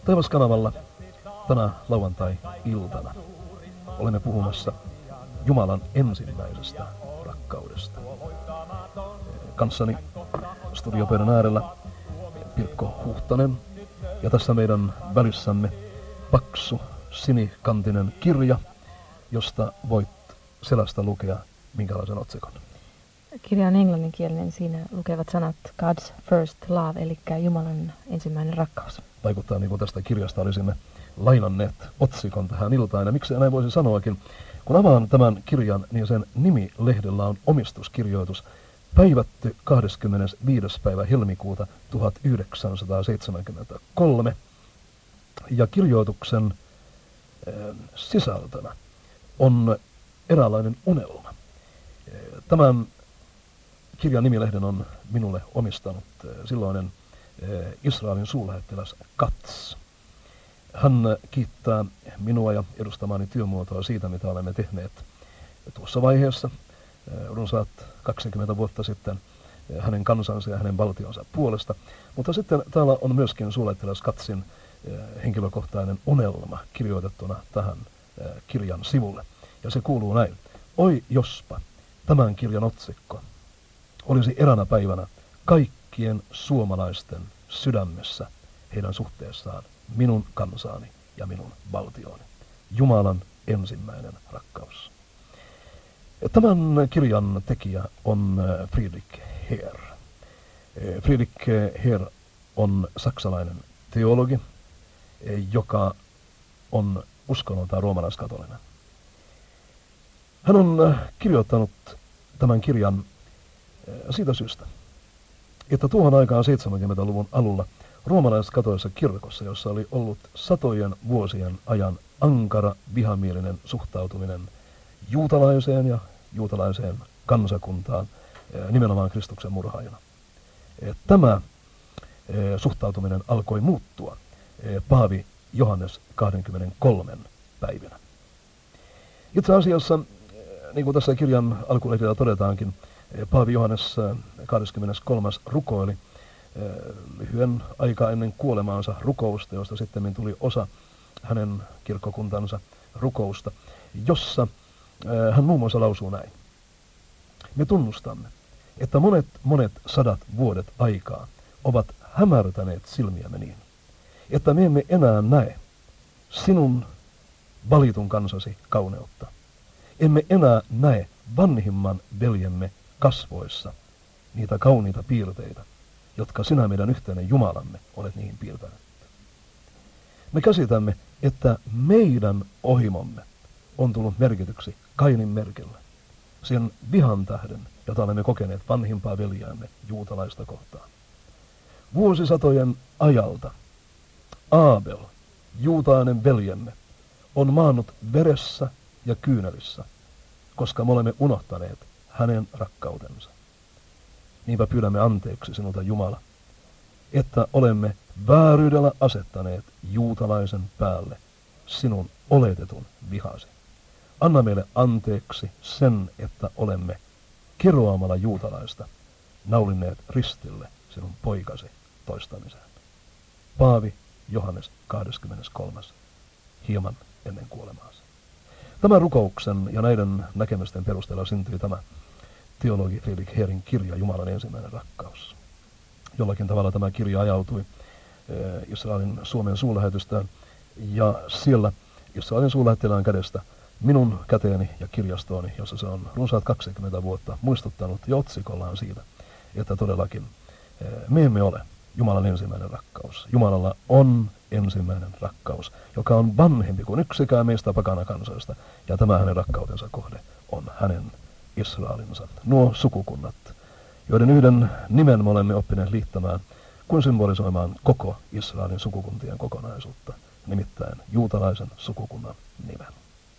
Taivaskanavalla tänä lauantai-iltana olemme puhumassa Jumalan ensimmäisestä rakkaudesta. Kanssani studiopöydän äärellä Pirkko Huhtanen ja tässä meidän välissämme paksu sinikantinen kirja, josta voit selästä lukea minkälaisen otsikon. Kirja on englanninkielinen, siinä lukevat sanat God's first love, eli Jumalan ensimmäinen rakkaus. Vaikuttaa niin kuin tästä kirjasta olisimme lainanneet otsikon tähän iltaan, ja miksi näin voisi sanoakin. Kun avaan tämän kirjan, niin sen nimilehdellä on omistuskirjoitus päivätty 25. päivä helmikuuta 1973, ja kirjoituksen sisältönä on eräänlainen unelma. Tämän kirjan nimilehden on minulle omistanut silloinen Israelin suurlähettiläs Katz. Hän kiittää minua ja edustamaani työmuotoa siitä, mitä olemme tehneet tuossa vaiheessa runsaat 20 vuotta sitten hänen kansansa ja hänen valtionsa puolesta. Mutta sitten täällä on myöskin suurlähettiläs Katzin henkilökohtainen unelma kirjoitettuna tähän kirjan sivulle. Ja se kuuluu näin. Oi jospa tämän kirjan otsikko olisi eräänä päivänä kaikkien suomalaisten sydämessä heidän suhteessaan minun kansaani ja minun valtiooni. Jumalan ensimmäinen rakkaus. Tämän kirjan tekijä on Friedrich Herr. Friedrich Herr on saksalainen teologi, joka on uskonnoltaan roomalaiskatolinen. Hän on kirjoittanut tämän kirjan siitä syystä, että tuohon aikaan 70-luvun alulla roomalaiskatolisessa kirkossa, jossa oli ollut satojen vuosien ajan ankara vihamielinen suhtautuminen juutalaiseen ja juutalaiseen kansakuntaan, nimenomaan Kristuksen murhaajana. Tämä suhtautuminen alkoi muuttua Paavi Johannes 23 päivinä. Itse asiassa, niin kuin tässä kirjan alkulehdellä todetaankin, Paavi Johannes 23. rukoili lyhyen aikaa ennen kuolemaansa rukousta, josta sitten tuli osa hänen kirkkokuntansa rukousta, jossa hän muun muassa lausuu näin. Me tunnustamme, että monet sadat vuodet aikaa ovat hämärtäneet silmiämme niin, että me emme enää näe sinun valitun kansasi kauneutta. Emme enää näe vanhimman veljemme kasvoissa niitä kauniita piirteitä, jotka sinä meidän yhteinen Jumalamme olet niihin piirtänyt. Me käsitämme, että meidän ohimomme on tullut merkityksi Kainin merkillä, sen vihan tähden, jota olemme kokeneet vanhimpaa veljäämme juutalaista kohtaan. Vuosisatojen ajalta Aabel, juutalainen veljemme, on maannut veressä ja kyynelissä, koska me olemme unohtaneet hänen rakkautensa. Niinpä pyydämme anteeksi sinulta, Jumala, että olemme vääryydellä asettaneet juutalaisen päälle sinun oletetun vihasi. Anna meille anteeksi sen, että olemme kiroamalla juutalaista naulinneet ristille sinun poikasi toistamiseen. Paavi Johannes 23. hieman ennen kuolemaansa. Tämän rukouksen ja näiden näkemysten perusteella syntyi tämä teologi Friedrich Herrin kirja Jumalan ensimmäinen rakkaus. Jollakin tavalla tämä kirja ajautui Israelin Suomen suurlähetystöön, ja siellä Israelin suurlähettilään kädestä minun käteeni ja kirjastooni, jossa se on runsaat 20 vuotta muistuttanut ja otsikollaan siitä, että todellakin me emme ole Jumalan ensimmäinen rakkaus. Jumalalla on ensimmäinen rakkaus, joka on vanhempi kuin yksikään meistä pakanakansoista, ja tämä hänen rakkautensa kohde on hänen Israelinsa. Nuo sukukunnat, joiden yhden nimen me olemme oppineet liittämään kuin symbolisoimaan koko Israelin sukukuntien kokonaisuutta, nimittäin juutalaisen sukukunnan nimen.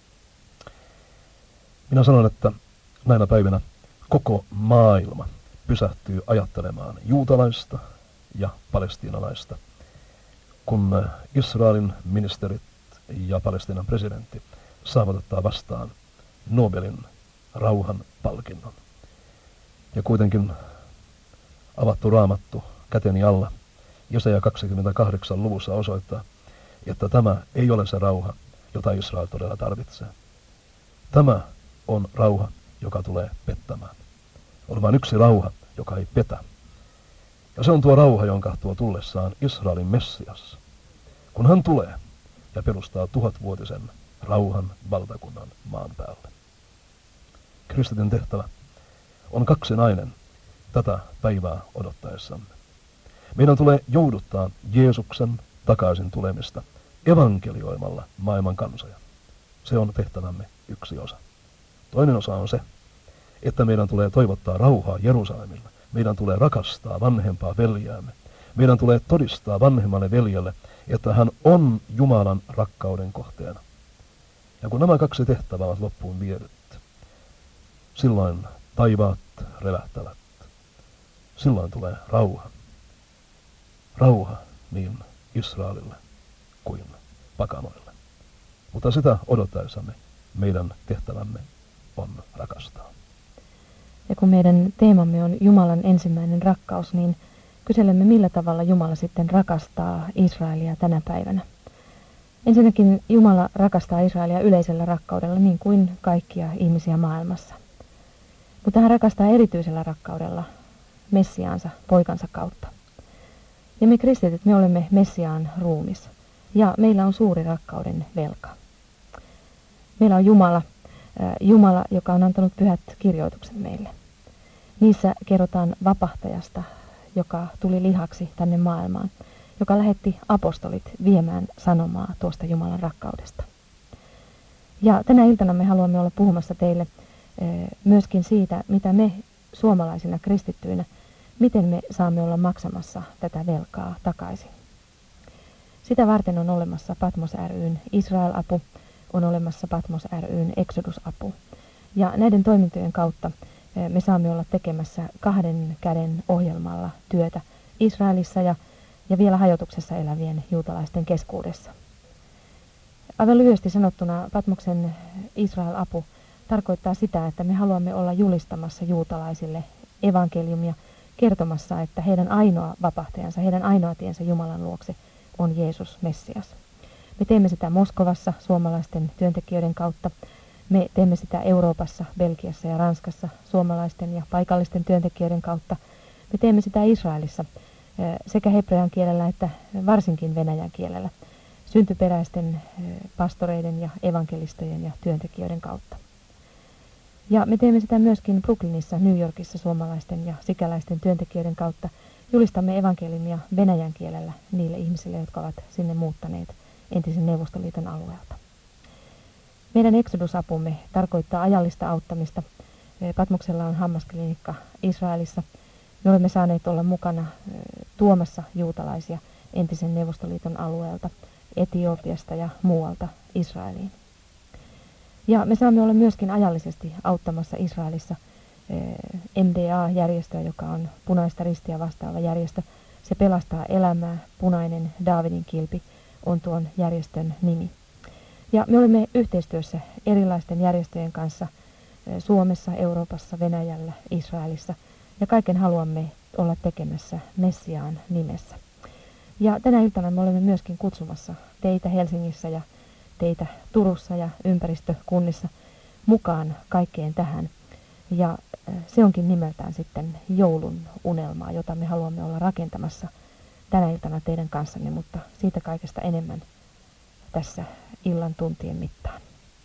Minä sanon, että näinä päivinä koko maailma pysähtyy ajattelemaan juutalaista ja palestiinalaista, kun Israelin ministerit ja Palestiinan presidentti saavat ottaa vastaan Nobelin rauhan palkinnon. Ja kuitenkin avattu raamattu käteni alla Jesaja 28 luvussa osoittaa, että tämä ei ole se rauha, jota Israel todella tarvitsee. Tämä on rauha, joka tulee pettämään. On vain yksi rauha, joka ei petä. Ja se on tuo rauha, jonka tuo tullessaan Israelin Messias. Kun hän tulee ja perustaa 1000-vuotisen rauhan valtakunnan maan päälle. Kristityn tehtävä on kaksinainen tätä päivää odottaessamme. Meidän tulee jouduttaa Jeesuksen takaisin tulemista evankelioimalla maailman kansoja. Se on tehtävämme yksi osa. Toinen osa on se, että meidän tulee toivottaa rauhaa Jerusalemille. Meidän tulee rakastaa vanhempaa veljäämme. Meidän tulee todistaa vanhemmalle veljelle, että hän on Jumalan rakkauden kohteena. Ja kun nämä kaksi tehtävää ovat loppuun viedyt, silloin taivaat revähtävät. Silloin tulee rauha. Rauha niin Israelille kuin pakanoille. Mutta sitä odottaessamme meidän tehtävämme on rakastaa. Ja kun meidän teemamme on Jumalan ensimmäinen rakkaus, niin kyselemme, millä tavalla Jumala sitten rakastaa Israelia tänä päivänä. Ensinnäkin Jumala rakastaa Israelia yleisellä rakkaudella niin kuin kaikkia ihmisiä maailmassa. Mutta hän rakastaa erityisellä rakkaudella Messiaansa, poikansa kautta. Ja me kristityt, me olemme Messiaan ruumis. Ja meillä on suuri rakkauden velka. Meillä on Jumala, joka on antanut pyhät kirjoitukset meille. Niissä kerrotaan vapahtajasta, joka tuli lihaksi tänne maailmaan, joka lähetti apostolit viemään sanomaa tuosta Jumalan rakkaudesta. Ja tänä iltana me haluamme olla puhumassa teille myöskin siitä, mitä me suomalaisina kristittyinä, miten me saamme olla maksamassa tätä velkaa takaisin. Sitä varten on olemassa Patmos ry:n Israel-apu, on olemassa Patmos ry:n Exodus-apu. Ja näiden toimintojen kautta me saamme olla tekemässä 2 käden ohjelmalla työtä Israelissa ja vielä hajotuksessa elävien juutalaisten keskuudessa. Aivan lyhyesti sanottuna Patmoksen Israel-apu tarkoittaa sitä, että me haluamme olla julistamassa juutalaisille evankeliumia, kertomassa, että heidän ainoa vapahtajansa, heidän ainoa tiensä Jumalan luokse on Jeesus Messias. Me teemme sitä Moskovassa suomalaisten työntekijöiden kautta. Me teemme sitä Euroopassa, Belgiassa ja Ranskassa suomalaisten ja paikallisten työntekijöiden kautta. Me teemme sitä Israelissa sekä hebrean kielellä että varsinkin venäjän kielellä, syntyperäisten pastoreiden ja evankelistojen ja työntekijöiden kautta. Ja me teemme sitä myöskin Brooklynissa, New Yorkissa suomalaisten ja sikäläisten työntekijöiden kautta. Julistamme evankeliumia venäjän kielellä niille ihmisille, jotka ovat sinne muuttaneet entisen Neuvostoliiton alueelta. Meidän Exodus-apumme tarkoittaa ajallista auttamista. Patmoksella on hammasklinikka Israelissa. Me olemme saaneet olla mukana tuomassa juutalaisia entisen Neuvostoliiton alueelta, Etiopiasta ja muualta Israeliin. Ja me saamme olla myöskin ajallisesti auttamassa Israelissa MDA-järjestöä, joka on Punaista Ristiä vastaava järjestö. Se pelastaa elämää, Punainen Daavidin kilpi on tuon järjestön nimi. Ja me olemme yhteistyössä erilaisten järjestöjen kanssa Suomessa, Euroopassa, Venäjällä, Israelissa. Ja kaiken haluamme olla tekemässä Messiaan nimessä. Ja tänä iltana me olemme myöskin kutsumassa teitä Helsingissä ja teitä Turussa ja ympäristökunnissa mukaan kaikkeen tähän. Ja se onkin nimeltään sitten joulun unelmaa, jota me haluamme olla rakentamassa tänä iltana teidän kanssanne, mutta siitä kaikesta enemmän tässä illan tuntien mittaan.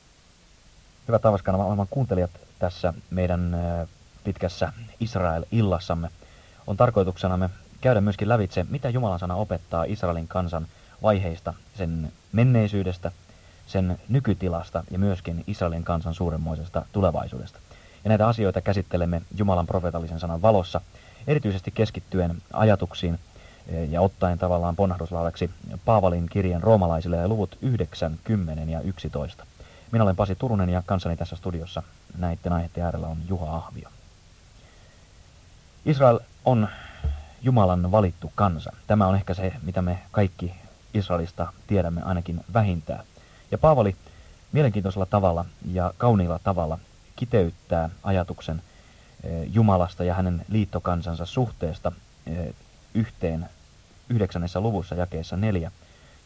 Hyvät Taivaskanavan kuuntelijat, tässä meidän pitkässä Israel-illassamme on tarkoituksenamme käydä myöskin lävitse, mitä Jumalan sana opettaa Israelin kansan vaiheista, sen menneisyydestä, sen nykytilasta ja myöskin Israelin kansan suuremmoisesta tulevaisuudesta. Ja näitä asioita käsittelemme Jumalan profeetallisen sanan valossa, erityisesti keskittyen ajatuksiin ja ottaen tavallaan ponnahduslaudaksi Paavalin kirjeen roomalaisille ja luvut 9, 10 ja 11. Minä olen Pasi Turunen ja kanssani tässä studiossa näiden aiheiden äärellä on Juha Ahvio. Israel on Jumalan valittu kansa. Tämä on ehkä se, mitä me kaikki Israelista tiedämme ainakin vähintään. Ja Paavali mielenkiintoisella tavalla ja kauniilla tavalla kiteyttää ajatuksen Jumalasta ja hänen liittokansansa suhteesta yhteen 9. luvussa jakeessa 4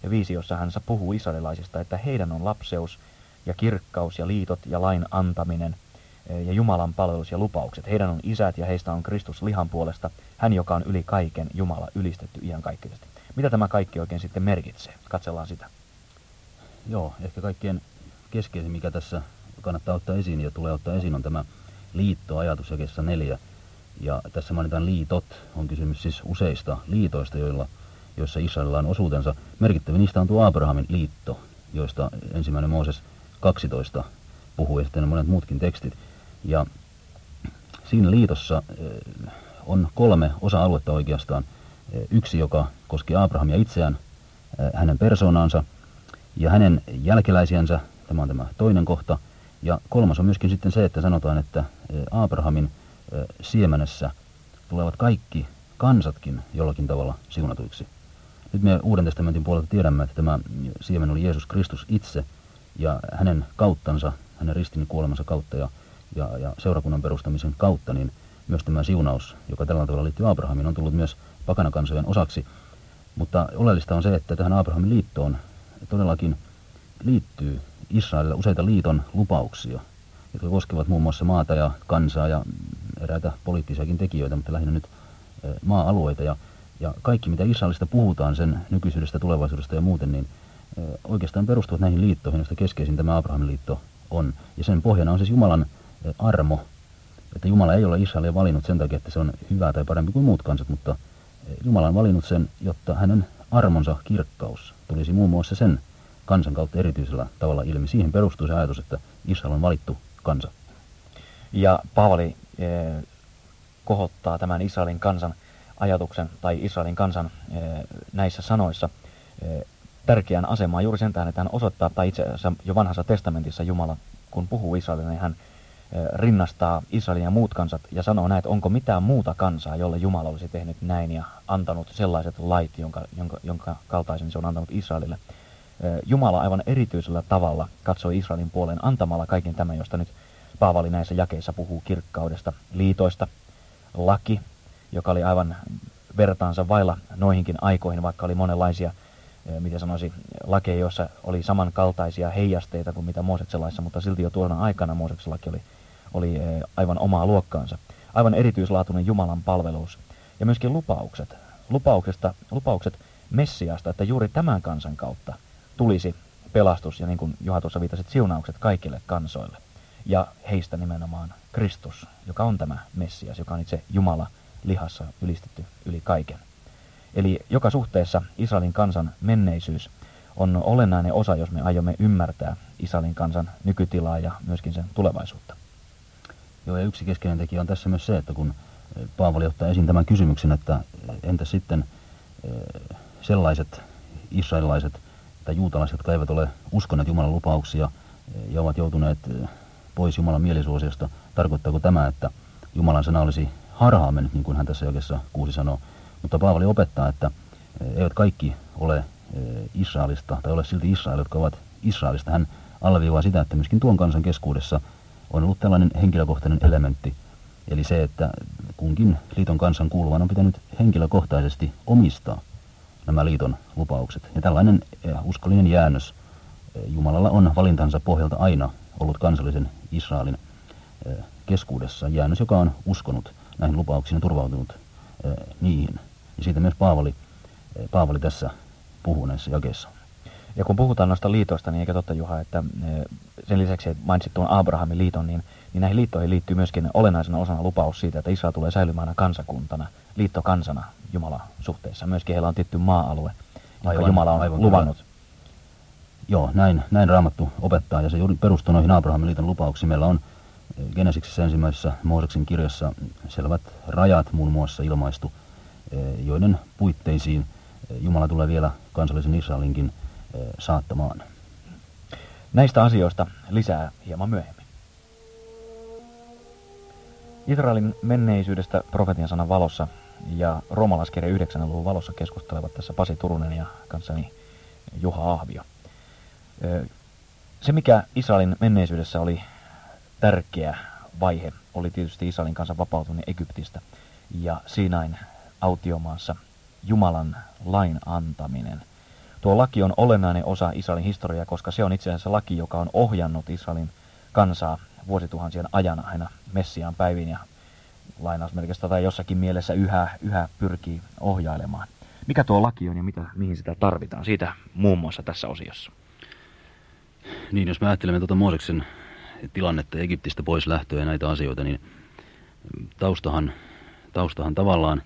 viisiossa hän puhuu israelilaisista, että heidän on lapseus ja kirkkaus ja liitot ja lain antaminen ja Jumalan palvelus ja lupaukset. Heidän on isät ja heistä on Kristus lihan puolesta, hän joka on yli kaiken Jumala ylistetty iankaikkisesti. Mitä tämä kaikki oikein sitten merkitsee? Katsellaan sitä. Joo, ehkä kaikkein keskeisin, mikä tässä kannattaa ottaa esiin ja tulee ottaa esiin, on tämä liittoajatus jakeessa 4. Ja tässä mainitaan liitot, on kysymys siis useista liitoista, joissa Israelilla on osuutensa. Merkittävin niistä on tuo Abrahamin liitto, joista 1. Mooses 12 puhuu ja sitten monet muutkin tekstit. Ja siinä liitossa on 3 osa-aluetta oikeastaan. Yksi, joka koskee Abrahamia itseään, hänen persoonansa ja hänen jälkeläisiänsä, tämä on tämä toinen kohta. Ja 3 on myöskin sitten se, että sanotaan, että Abrahamin siemenessä tulevat kaikki kansatkin jollakin tavalla siunatuiksi. Nyt me Uuden testamentin puolelta tiedämme, että tämä siemen oli Jeesus Kristus itse ja hänen kauttansa, hänen ristin kuolemansa kautta ja seurakunnan perustamisen kautta, niin myös tämä siunaus, joka tällä tavalla liittyy Abrahamiin, on tullut myös pakanakansojen osaksi. Mutta oleellista on se, että tähän Abrahamin liittoon todellakin liittyy Israelille useita liiton lupauksia, jotka koskevat muun muassa maata ja kansaa ja eräitä poliittisiakin tekijöitä, mutta lähinnä nyt maa-alueita. Ja kaikki, mitä Israelista puhutaan, sen nykyisyydestä, tulevaisuudesta ja muuten, niin oikeastaan perustuvat näihin liittoihin, joista keskeisin tämä Abrahamin liitto on. Ja sen pohjana on siis Jumalan armo, että Jumala ei ole Israelia valinnut sen takia, että se on hyvä tai parempi kuin muut kansat, mutta Jumala on valinnut sen, jotta hänen armonsa kirkkaus tulisi muun muassa sen kansan kautta erityisellä tavalla ilmi. Siihen perustuu se ajatus, että Israel on valittu kansa. Ja Paavali kohottaa tämän Israelin kansan ajatuksen tai Israelin kansan näissä sanoissa tärkeään asemaan juuri sen tähden, että hän osoittaa, tai itse asiassa jo vanhassa testamentissa Jumala, kun puhuu Israelille, niin hän rinnastaa Israelin ja muut kansat ja sanoo näin, että onko mitään muuta kansaa, jolle Jumala olisi tehnyt näin ja antanut sellaiset lait, jonka kaltaisen se on antanut Israelille. Jumala aivan erityisellä tavalla katsoi Israelin puoleen antamalla kaiken tämän, josta nyt Paavali näissä jakeissa puhuu kirkkaudesta, liitoista, laki, joka oli aivan vertaansa vailla noihinkin aikoihin, vaikka oli monenlaisia, miten sanoisi, lakeja, joissa oli samankaltaisia heijasteita kuin mitä Mooseksen laissa, mutta silti jo tuona aikana Mooseksen laki oli aivan omaa luokkaansa. Aivan erityislaatuinen Jumalan palvelus. Ja myöskin lupaukset Messiasta, että juuri tämän kansan kautta tulisi pelastus, ja niin kuin Juha tuossa viitasit, siunaukset kaikille kansoille. Ja heistä nimenomaan Kristus, joka on tämä Messias, joka on itse Jumala lihassa ylistetty yli kaiken. Eli joka suhteessa Israelin kansan menneisyys on olennainen osa, jos me aiomme ymmärtää Israelin kansan nykytilaa ja myöskin sen tulevaisuutta. Joo, ja yksi keskeinen tekijä on tässä myös se, että kun Paavali ottaa esiin tämän kysymyksen, että entä sitten sellaiset israelilaiset tai juutalaiset, jotka eivät ole uskoneet Jumalan lupauksia ja ovat joutuneet pois Jumalan mielisuosiosta, tarkoittaako tämä, että Jumalan sana olisi harhaan mennyt, niin kuin hän tässä jakeessa 6 sanoo. Mutta Paavali opettaa, että eivät kaikki ole Israelista tai ole silti Israel, jotka ovat Israelista. Hän alleviivaa sitä, että myöskin tuon kansan keskuudessa on ollut tällainen henkilökohtainen elementti. Eli se, että kunkin liiton kansan kuuluvan on pitänyt henkilökohtaisesti omistaa nämä liiton lupaukset. Ja tällainen uskollinen jäännös Jumalalla on valintansa pohjalta aina ollut kansallisen Israelin keskuudessa. Jäännös, joka on uskonut näihin lupauksiin ja turvautunut niihin. Ja siitä myös Paavali tässä puhuu näissä jakeissa. Ja kun puhutaan noista liitoista, niin eikä totta, Juha, että sen lisäksi, että mainitsit tuon Abrahamin liiton, niin näihin liittoihin liittyy myöskin olennaisena osana lupaus siitä, että Israel tulee säilymään kansakuntana, liittokansana Jumalan suhteessa. Myöskin heillä on tietty maa-alue, jonka Jumala on luvannut. Kyllä. Joo, näin Raamattu opettaa, ja se juuri perustuu noihin Abrahamin liiton lupauksiin. Meillä on Genesiksessä ensimmäisessä Mooseksen kirjassa selvät rajat muun muassa ilmaistu, joiden puitteisiin Jumala tulee vielä kansallisen Israelinkin saattamaan. Näistä asioista lisää hieman myöhemmin. Israelin menneisyydestä profetian sanan valossa ja roomalaiskirjan 9. luvun valossa keskustelevat tässä Pasi Turunen ja kanssani Juha Ahvio. Se, mikä Israelin menneisyydessä oli tärkeä vaihe, oli tietysti Israelin kansan vapautuminen Egyptistä ja Siinain autiomaassa Jumalan lain antaminen. Tuo laki on olennainen osa Israelin historiaa, koska se on itse asiassa laki, joka on ohjannut Israelin kansaa vuosituhansien ajan aina Messiaan päiviin ja lainausmerkistä tai jossakin mielessä yhä pyrkii ohjailemaan. Mikä tuo laki on ja mihin sitä tarvitaan? Siitä muun muassa tässä osiossa. Niin, jos me ajattelemme tuota Mooseksen tilannetta Egyptistä pois lähtöä ja näitä asioita, niin taustahan tavallaan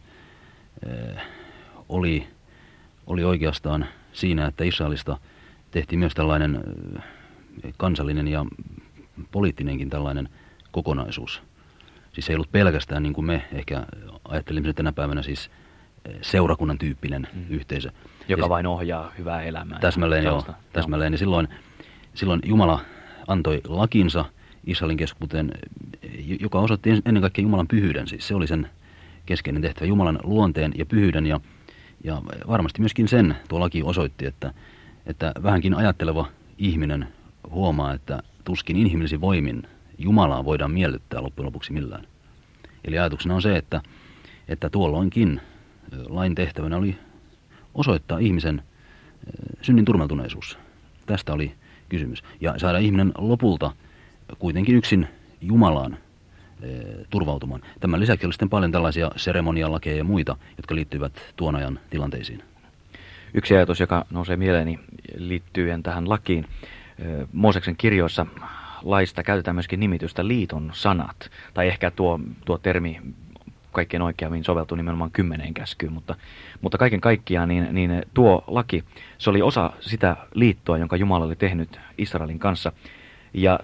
oli oikeastaan siinä, että Israelista tehtiin myös tällainen kansallinen ja poliittinenkin tällainen kokonaisuus. Siis ei ollut pelkästään niin kuin me ehkä ajattelimme tänä päivänä siis seurakunnan tyyppinen yhteisö. Joka vain ohjaa hyvää elämää. Täsmälleen joo, täsmälleen. Ja silloin Jumala antoi lakinsa Israelin keskuuteen, joka osoitti ennen kaikkea Jumalan pyhyyden. Siis se oli sen keskeinen tehtävä, Jumalan luonteen ja pyhyyden. Ja varmasti myöskin sen tuo laki osoitti, että vähänkin ajatteleva ihminen huomaa, että tuskin inhimillisin voimin Jumalaa voidaan miellyttää loppujen lopuksi millään. Eli ajatuksena on se, että tuolloinkin lain tehtävänä oli osoittaa ihmisen synnin turmeltuneisuus. Tästä oli kysymys. Ja saada ihminen lopulta kuitenkin yksin Jumalaan turvautumaan. Tämän lisäksi oli sitten paljon tällaisia seremonialakeja ja muita, jotka liittyvät tuon ajan tilanteisiin. Yksi ajatus, joka nousee mieleeni liittyen tähän lakiin. Mooseksen kirjoissa laista käytetään myöskin nimitystä liiton sanat. Tai ehkä tuo termi kaikkein oikeammin soveltuu nimenomaan 10 käskyyn, mutta kaiken kaikkiaan niin tuo laki, se oli osa sitä liittoa, jonka Jumala oli tehnyt Israelin kanssa. Ja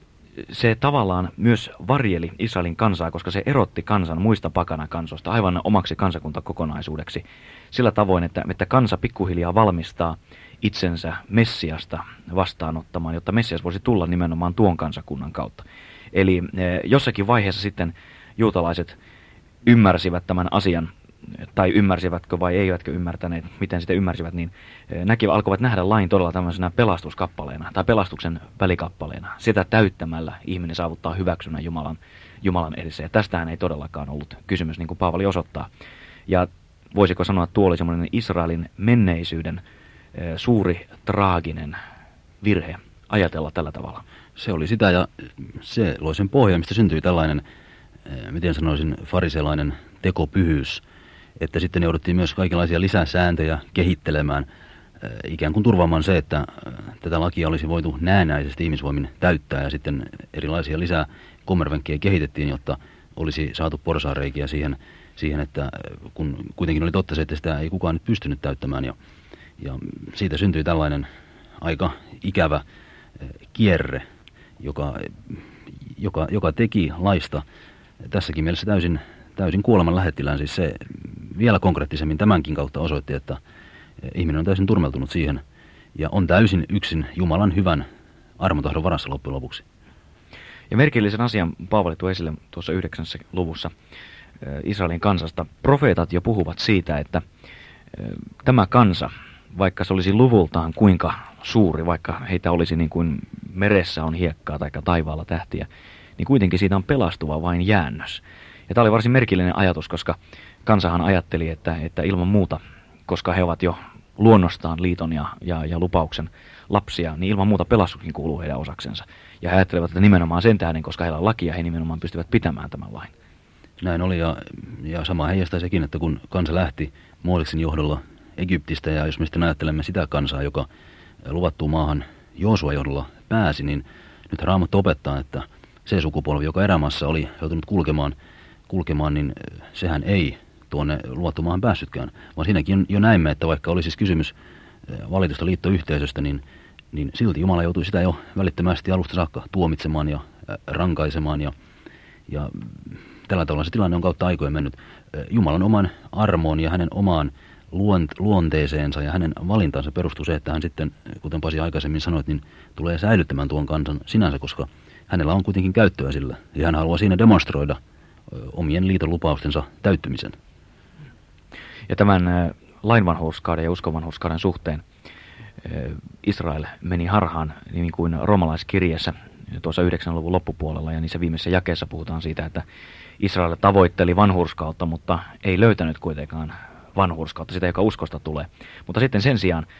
se tavallaan myös varjeli Israelin kansaa, koska se erotti kansan muista pakanakansoista aivan omaksi kansakuntakokonaisuudeksi. Sillä tavoin, että kansa pikkuhiljaa valmistaa itsensä Messiasta vastaanottamaan, jotta Messias voisi tulla nimenomaan tuon kansakunnan kautta. Eli jossakin vaiheessa sitten juutalaiset ymmärsivät tämän asian, tai ymmärsivätkö vai eivätkö ymmärtäneet, miten sitä ymmärsivät, niin alkoivat nähdä lain todella tämmöisenä pelastuskappaleena tai pelastuksen välikappaleena. Sitä täyttämällä ihminen saavuttaa hyväksynnän Jumalan edessä. Ja tästähän ei todellakaan ollut kysymys, niin kuin Paavali osoittaa. Ja voisiko sanoa, että tuo oli semmoinen Israelin menneisyyden suuri traaginen virhe ajatella tällä tavalla. Se oli sitä ja se loi sen pohjan, mistä syntyi tällainen, miten sanoisin, fariselainen tekopyhyys, että sitten jouduttiin myös kaikenlaisia lisäsääntöjä kehittelemään, ikään kuin turvaamaan se, että tätä lakia olisi voitu näennäisesti ihmisvoimin täyttää ja sitten erilaisia lisää kommervenkkejä kehitettiin, jotta olisi saatu porsaanreikiä siihen, että kun kuitenkin oli totta se, että sitä ei kukaan nyt pystynyt täyttämään ja siitä syntyi tällainen aika ikävä kierre, joka teki laista tässäkin mielessä täysin kuoleman lähettilään. Siis se vielä konkreettisemmin tämänkin kautta osoitti, että ihminen on täysin turmeltunut siihen ja on täysin yksin Jumalan hyvän armotahdon varassa loppujen lopuksi. Ja merkillisen asian Paavali tuo esille tuossa 9. luvussa Israelin kansasta. Profeetat jo puhuvat siitä, että tämä kansa, vaikka se olisi luvultaan kuinka suuri, vaikka heitä olisi niin kuin meressä on hiekkaa tai taivaalla tähtiä, niin kuitenkin siitä on pelastuva vain jäännös. Ja tämä oli varsin merkillinen ajatus, koska kansahan ajatteli, että ilman muuta, koska he ovat jo luonnostaan liiton ja lupauksen lapsia, niin ilman muuta pelastuskin kuuluu heidän osaksensa. Ja he ajattelevat, että nimenomaan sen tähden, koska heillä on lakia, he nimenomaan pystyvät pitämään tämän lain. Näin oli ja sama heijastaa sekin, että kun kansa lähti Mooseksen johdolla Egyptistä ja jos me sitten ajattelemme sitä kansaa, joka luvattuun maahan Joosuan johdolla pääsi, niin nyt Raamattu opettaa, että se sukupolvi, joka erämaassa oli joutunut kulkemaan, niin sehän ei tuonne luvattuun maahan päässytkään, vaan siinäkin jo näimme, että vaikka oli siis kysymys valitusta liittoyhteisöstä, niin silti Jumala joutui sitä jo välittömästi alusta saakka tuomitsemaan ja rankaisemaan ja tällä tavalla se tilanne on kautta aikojen mennyt. Jumalan oman armoon ja hänen omaan luonteeseensa ja hänen valintaansa perustuu se, että hän sitten, kuten Pasi aikaisemmin sanoit, niin tulee säilyttämään tuon kansan sinänsä, koska hänellä on kuitenkin käyttöä sillä ja hän haluaa siinä demonstroida omien liiton lupaustensa täyttymisen. Ja tämän lainvanhurskauden ja uskonvanhurskauden suhteen Israel meni harhaan, niin kuin roomalaiskirjeessä tuossa 9. luvun loppupuolella ja niissä viimeisissä jakeissa puhutaan siitä, että Israel tavoitteli vanhurskautta, mutta ei löytänyt kuitenkaan vanhurskautta, sitä joka uskosta tulee. Mutta sitten sen sijaan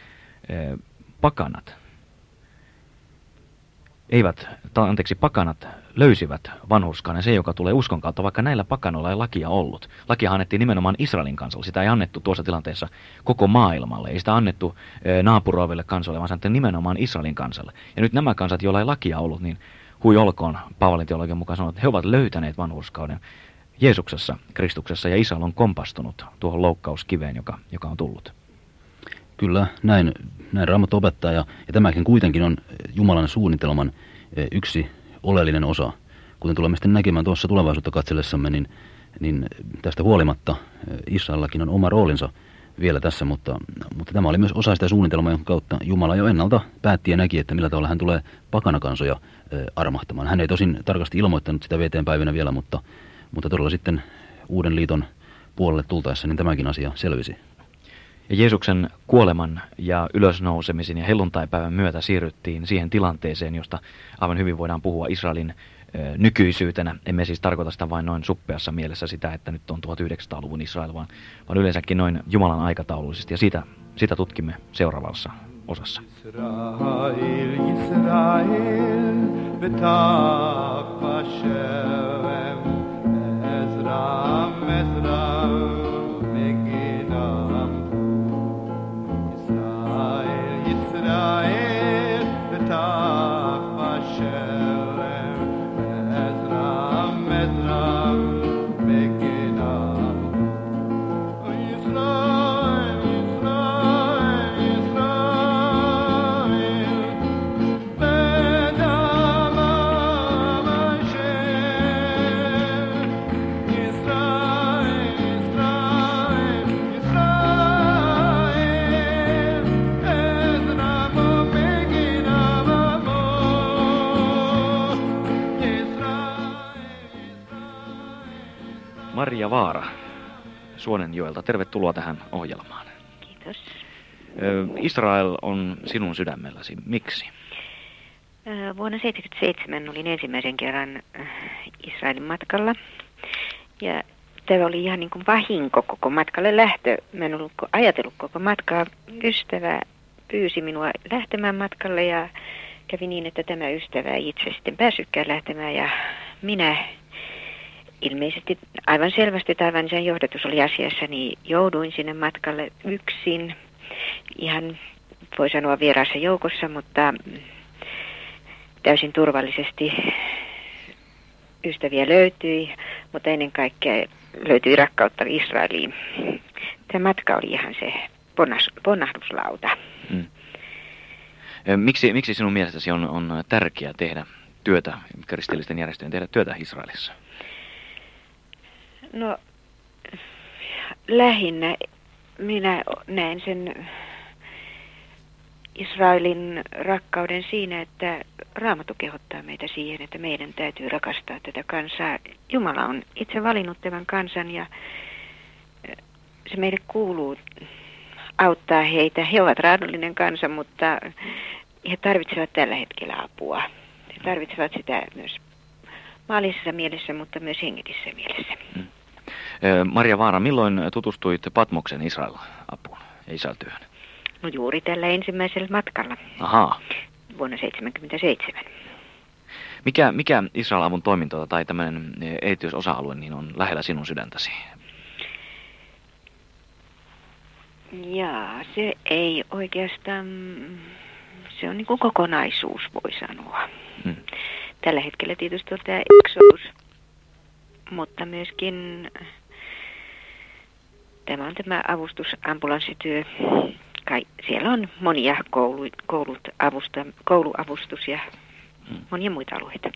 pakanat löysivät vanhurskauden, se joka tulee uskon kautta, vaikka näillä pakanoilla ei lakia ollut. Lakia annettiin nimenomaan Israelin kansalle, sitä ei annettu tuossa tilanteessa koko maailmalle, ei sitä annettu naapuroiville kansoille, vaan se annettiin nimenomaan Israelin kansalle. Ja nyt nämä kansat, joilla ei lakia ollut, niin hui olkoon, Paavalin teologian mukaan sanoo, että he ovat löytäneet vanhurskauden Jeesuksessa, Kristuksessa, ja Israel on kompastunut tuohon loukkauskiveen, joka on tullut. Kyllä, näin Raamattu opettaa, ja tämäkin kuitenkin on Jumalan suunnitelman yksi oleellinen osa. Kuten tulemme sitten näkemään tuossa tulevaisuutta katsellessamme, niin tästä huolimatta Israelillakin on oma roolinsa vielä tässä, mutta tämä oli myös osa sitä suunnitelmaa, jonka kautta Jumala jo ennalta päätti ja näki, että millä tavalla hän tulee pakanakansoja armahtamaan. Hän ei tosin tarkasti ilmoittanut sitä VT:n päivinä vielä, mutta todella sitten uuden liiton puolelle tultaessa, niin tämäkin asia selvisi. Ja Jeesuksen kuoleman ja ylösnousemisen ja helluntaipäivän myötä siirryttiin siihen tilanteeseen, josta aivan hyvin voidaan puhua Israelin nykyisyytenä. Emme siis tarkoita sitä vain noin suppeassa mielessä sitä, että nyt on 1900-luvun Israel, vaan yleensäkin noin Jumalan aikataulullisesti. Ja sitä tutkimme seuraavassa osassa. Maria Vaara Suonenjoelta, tervetuloa tähän ohjelmaan. Kiitos. Israel on sinun sydämelläsi. Miksi? Vuonna 1977 olin ensimmäisen kerran Israelin matkalla. Ja tämä oli ihan niin kuin vahinko koko matkalle lähtö. Mä en ollut ajatellut koko matkaa. Ystävä pyysi minua lähtemään matkalle ja kävi niin, että tämä ystävä ei itse sitten päässytkään lähtemään. Ja minä ilmeisesti aivan selvästi aivan sen johdatus oli asiassa, niin jouduin sinne matkalle yksin. Ihan voi sanoa vieraassa joukossa, mutta täysin turvallisesti ystäviä löytyi, mutta ennen kaikkea löytyi rakkautta Israeliin. Tämä matka oli ihan se ponnahduslauta. Miksi sinun mielestäsi on tärkeää tehdä työtä, kristillisten järjestöjen tehdä työtä Israelissa? No, lähinnä minä näen sen Israelin rakkauden siinä, että Raamattu kehottaa meitä siihen, että meidän täytyy rakastaa tätä kansaa. Jumala on itse valinnut tämän kansan ja se meille kuuluu auttaa heitä. He ovat raadollinen kansa, mutta he tarvitsevat tällä hetkellä apua. He tarvitsevat sitä myös maallisessa mielessä, mutta myös hengellisessä mielessä. Maria Vaara, milloin tutustuit Patmoksen Israel-apuun ja Israel-työhön? No juuri tällä ensimmäisellä matkalla. Ahaa. Vuonna 1977. Mikä Israel-avun toiminto tai tämmöinen erityisosa-alue niin on lähellä sinun sydäntäsi? Jaa, se ei oikeastaan, se on niin kuin kokonaisuus, voi sanoa. Tällä hetkellä tietysti on tämä Exodus, mutta myöskin tämä on tämä avustusambulanssityö. Siellä on monia kouluavustus ja monia muita alueita.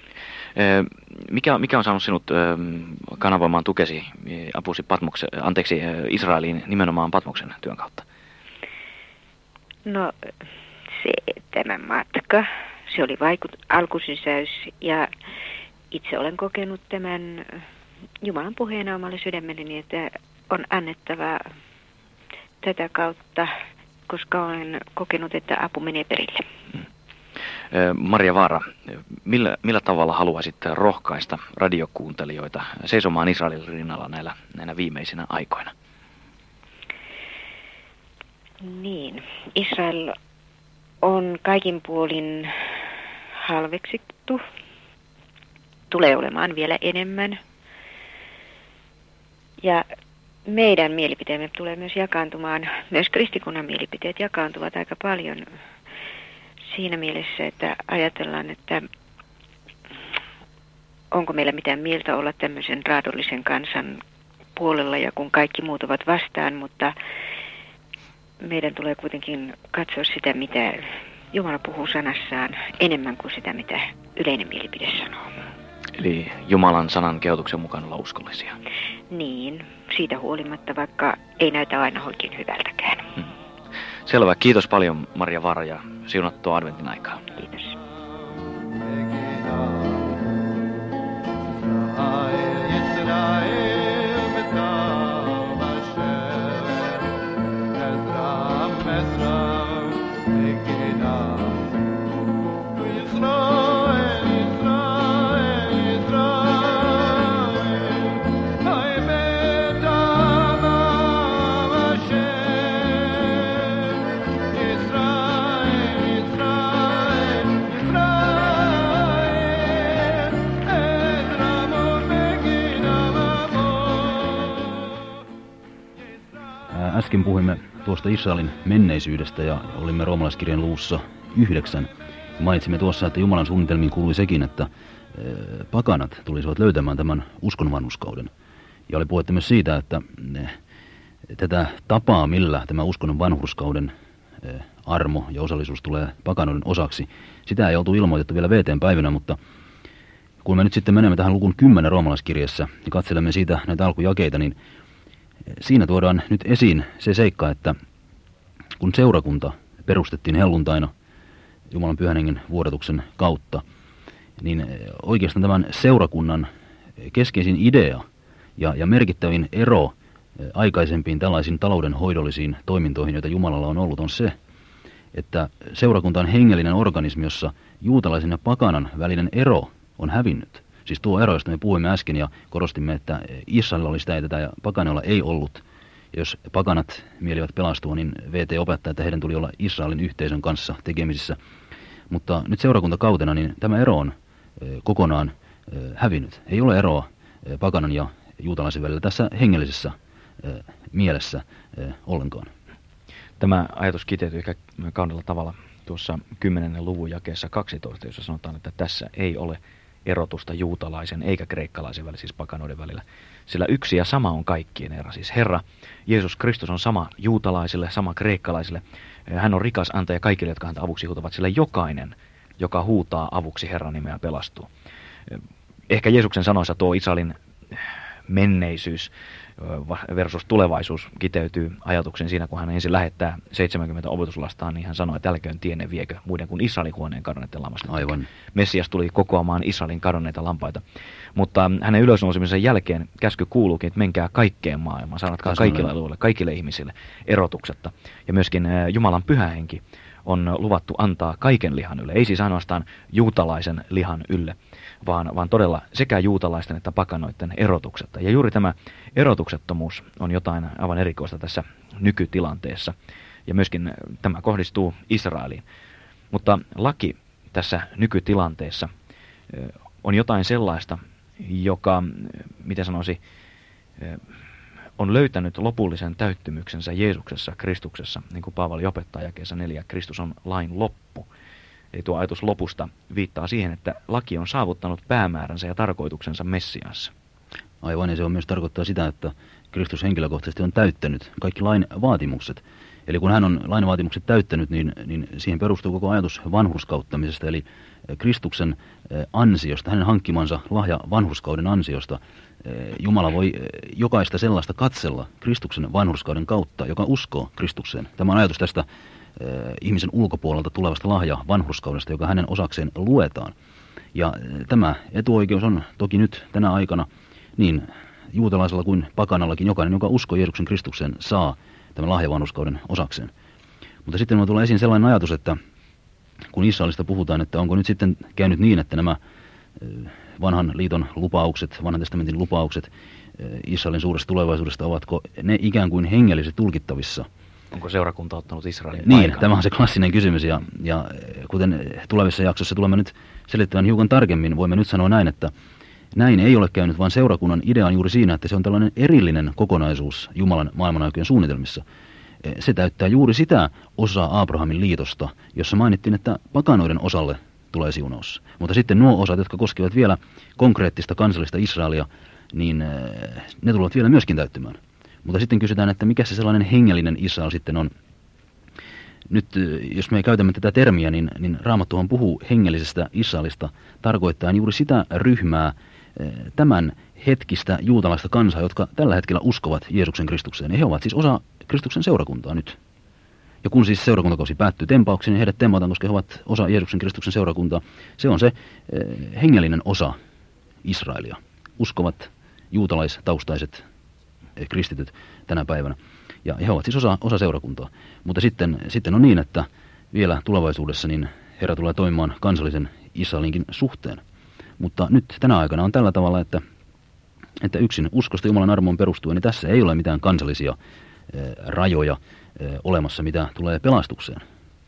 Mikä on saanut sinut kanavoimaan tukesi apusi Israeliin nimenomaan Patmoksen työn kautta? No tämä matka, se oli alkusysäys ja itse olen kokenut tämän Jumalan puheena omalle sydämelleni, että on annettava tätä kautta, koska olen kokenut, että apu menee perille. Maria Vaara, millä tavalla haluaisit rohkaista radiokuuntelijoita seisomaan Israelin rinnalla näinä viimeisinä aikoina? Niin, Israel on kaikin puolin halveksittu. Tulee olemaan vielä enemmän. Ja meidän mielipiteemme tulee myös jakaantumaan, myös kristikunnan mielipiteet jakaantuvat aika paljon siinä mielessä, että ajatellaan, että onko meillä mitään mieltä olla tämmöisen raadollisen kansan puolella ja kun kaikki muut ovat vastaan, mutta meidän tulee kuitenkin katsoa sitä, mitä Jumala puhuu sanassaan enemmän kuin sitä, mitä yleinen mielipide sanoo. Eli Jumalan sanan kehotuksen mukaan olla uskollisia. Niin, siitä huolimatta, vaikka ei näytä aina oikein hyvältäkään. Selvä. Kiitos paljon, Maria Vaara, ja siunattua adventin aikaa. Kiitos. Äsken puhuimme tuosta Israelin menneisyydestä ja olimme roomalaiskirjan luvussa 9. Mainitsimme tuossa, että Jumalan suunnitelmiin kuului sekin, että pakanat tulisivat löytämään tämän uskon vanhurskauden. Ja oli puhetta myös siitä, että tätä tapaa, millä tämä uskon vanhurskauden armo ja osallisuus tulee pakanoiden osaksi, sitä ei oltu ilmoitettu vielä VT:n päivänä, mutta kun me nyt sitten menemme tähän lukun 10 roomalaiskirjassa ja katselemme siitä näitä alkujakeita, niin siinä tuodaan nyt esiin se seikka, että kun seurakunta perustettiin helluntaina Jumalan pyhän hengen vuodatuksen kautta, niin oikeastaan tämän seurakunnan keskeisin idea ja merkittävin ero aikaisempiin tällaisiin taloudenhoidollisiin toimintoihin, joita Jumalalla on ollut, on se, että seurakunta on hengellinen organismi, jossa juutalaisen ja pakanan välinen ero on hävinnyt. Siis tuo ero, josta me puhuimme äsken ja korostimme, että Israelilla oli sitä ja tätä ja pakanoilla ei ollut. Ja jos pakanat mielivät pelastua, niin VT opettaa, että heidän tuli olla Israelin yhteisön kanssa tekemisissä. Mutta nyt seurakuntakautena niin tämä ero on kokonaan hävinnyt. Ei ole eroa pakanan ja juutalaisen välillä tässä hengellisessä mielessä ollenkaan. Tämä ajatus kiteytyy ehkä kaunilla tavalla tuossa 10. luvun jakeessa 12, jossa sanotaan, että tässä ei ole erotusta juutalaisen eikä kreikkalaisen välillä, siis pakanoiden välillä. Sillä yksi ja sama on kaikkien Herra. Siis Herra Jeesus Kristus on sama juutalaisille, sama kreikkalaisille. Hän on rikas antaja kaikille, jotka häntä avuksi huutavat, sillä jokainen, joka huutaa avuksi Herran nimeä, pelastuu. Ehkä Jeesuksen sanoissa tuo Israelin menneisyys versus tulevaisuus kiteytyy ajatuksen siinä, kun hän ensin lähettää 70 opetuslastaan, niin hän sanoi, että älköön tienne viekö muiden kuin Israelin huoneen kadonneiden lammasta. Aivan. Messias tuli kokoamaan Israelin kadonneita lampaita. Mutta hänen ylösnousemisen jälkeen käsky kuuluukin, että menkää kaikkeen maailmaan, sanotkaa kaikille alueille, kaikille ihmisille erotuksetta. Ja myöskin Jumalan pyhä henki on luvattu antaa kaiken lihan ylle, ei siis ainoastaan juutalaisen lihan ylle, vaan todella sekä juutalaisten että pakanoiden erotuksetta. Ja juuri tämä erotuksettomuus on jotain aivan erikoista tässä nykytilanteessa. Ja myöskin tämä kohdistuu Israeliin. Mutta laki tässä nykytilanteessa on jotain sellaista, joka, miten sanoisi, on löytänyt lopullisen täyttymyksensä Jeesuksessa, Kristuksessa, niin kuin Paavali opettaa jakeessa 4, Kristus on lain loppu. Eli tuo ajatus lopusta viittaa siihen, että laki on saavuttanut päämääränsä ja tarkoituksensa Messiassa. Aivan, ja se on myös tarkoittaa sitä, että Kristus henkilökohtaisesti on täyttänyt kaikki lain vaatimukset. Eli kun hän on lain vaatimukset täyttänyt, niin siihen perustuu koko ajatus vanhurskauttamisesta, eli Kristuksen ansiosta, hänen hankkimansa lahja vanhurskauden ansiosta. Jumala voi jokaista sellaista katsella Kristuksen vanhurskauden kautta, joka uskoo Kristukseen. Tämä on ajatus tästä ihmisen ulkopuolelta tulevasta lahja vanhurskaudesta, joka hänen osakseen luetaan. Ja tämä etuoikeus on toki nyt tänä aikana niin juutalaisella kuin pakanallakin. Jokainen, joka uskoo Jeesuksen Kristukseen, saa tämän lahjavanhurskauden osakseen. Mutta sitten on tullut esiin sellainen ajatus, että kun Israelista puhutaan, että onko nyt sitten käynyt niin, että nämä vanhan liiton lupaukset, vanhan testamentin lupaukset Israelin suuresta tulevaisuudesta, ovatko ne ikään kuin hengellisesti tulkittavissa Onko seurakunta ottanut Israelin Niin, paikan? tämä on se klassinen kysymys ja kuten tulevissa jaksoissa tulemme nyt selittämään hiukan tarkemmin, voimme nyt sanoa näin, että näin ei ole käynyt, vaan seurakunnan idea on juuri siinä, että se on tällainen erillinen kokonaisuus Jumalan maailmanaikojen suunnitelmissa. Se täyttää juuri sitä osaa Abrahamin liitosta, jossa mainittiin, että pakanoiden osalle tulee siunaus. Mutta sitten nuo osat, jotka koskevat vielä konkreettista kansallista Israelia, niin ne tulevat vielä myöskin täyttymään. Mutta sitten kysytään, että mikä se sellainen hengellinen Israel sitten on. Nyt jos me käytämme tätä termiä, niin Raamattuhan puhuu hengellisestä Israelista tarkoittaen juuri sitä ryhmää, tämän hetkistä juutalaista kansaa, jotka tällä hetkellä uskovat Jeesuksen Kristukseen. Ja he ovat siis osa Kristuksen seurakuntaa nyt. Ja kun siis seurakuntakausi päättyy tempauksiin, niin heidät tempataan, koska he ovat osa Jeesuksen Kristuksen seurakuntaa. Se on se hengellinen osa Israelia. Uskovat juutalaistaustaiset kristityt tänä päivänä. Ja he ovat siis osa seurakuntaa. Mutta sitten on niin, että vielä tulevaisuudessa niin Herra tulee toimimaan kansallisen Israelinkin suhteen. Mutta nyt tänä aikana on tällä tavalla, että yksin uskosta Jumalan armoon perustuen, niin tässä ei ole mitään kansallisia rajoja olemassa, mitä tulee pelastukseen.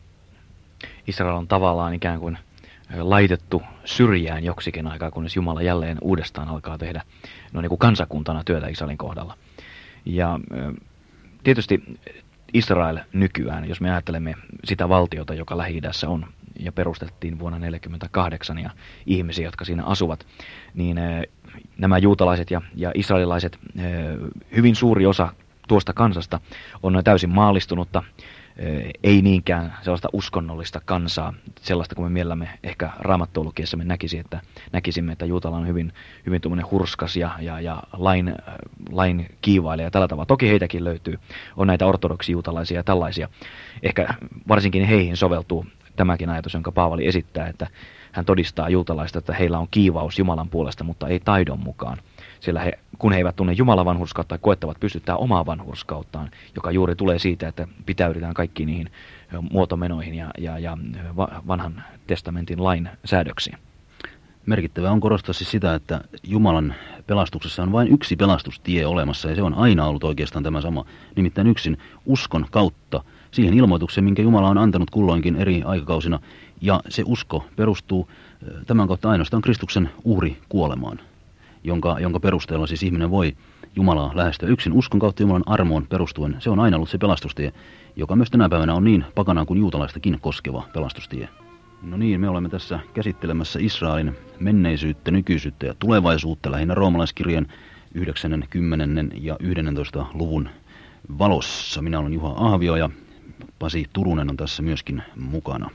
Israel on tavallaan ikään kuin laitettu syrjään joksikin aikaa, kunnes Jumala jälleen uudestaan alkaa tehdä niin kuin kansakuntana työtä Israelin kohdalla. Ja tietysti Israel nykyään, jos me ajattelemme sitä valtiota, joka Lähi-idässä on ja perustettiin vuonna 1948 ja ihmisiä, jotka siinä asuvat, niin nämä juutalaiset ja israelilaiset, hyvin suuri osa tuosta kansasta on täysin maallistunutta, ei niinkään sellaista uskonnollista kansaa, sellaista kuin me mielellämme ehkä Raamattua lukiessamme näkisimme, että juutala on hyvin tuommoinen hurskas ja lain kiivailija ja tällä tavalla. Toki heitäkin löytyy, on näitä ortodoksijuutalaisia ja tällaisia. Ehkä varsinkin heihin soveltuu tämäkin ajatus, jonka Paavali esittää, että hän todistaa juutalaista, että heillä on kiivaus Jumalan puolesta, mutta ei taidon mukaan. Sillä kun he eivät tunne Jumalan vanhurskautta, koettavat pystyttää omaa vanhurskauttaan, joka juuri tulee siitä, että pitäydytään kaikkiin niihin muotomenoihin ja vanhan testamentin lain säädöksiin. Merkittävää on korostaa siis sitä, että Jumalan pelastuksessa on vain yksi pelastustie olemassa, ja se on aina ollut oikeastaan tämä sama, nimittäin yksin uskon kautta siihen ilmoitukseen, minkä Jumala on antanut kulloinkin eri aikakausina, ja se usko perustuu tämän kautta ainoastaan Kristuksen uhrikuolemaan, jonka perusteella siis ihminen voi Jumalaa lähestyä yksin uskon kautta Jumalan armoon perustuen. Se on aina ollut se pelastustie, joka myös tänä päivänä on niin pakanaan kuin juutalaistakin koskeva pelastustie. No niin, me olemme tässä käsittelemässä Israelin menneisyyttä, nykyisyyttä ja tulevaisuutta lähinnä roomalaiskirjeen 9., 10. ja 11. luvun valossa. Minä olen Juha Ahvio ja Pasi Turunen on tässä myöskin mukana.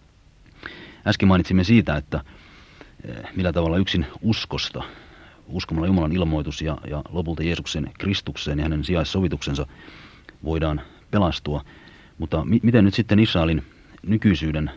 Äsken mainitsimme siitä, että millä tavalla yksin uskosta, uskomalla Jumalan ilmoitus ja lopulta Jeesuksen Kristukseen ja hänen sijaissovituksensa voidaan pelastua. Mutta miten nyt sitten Israelin nykyisyyden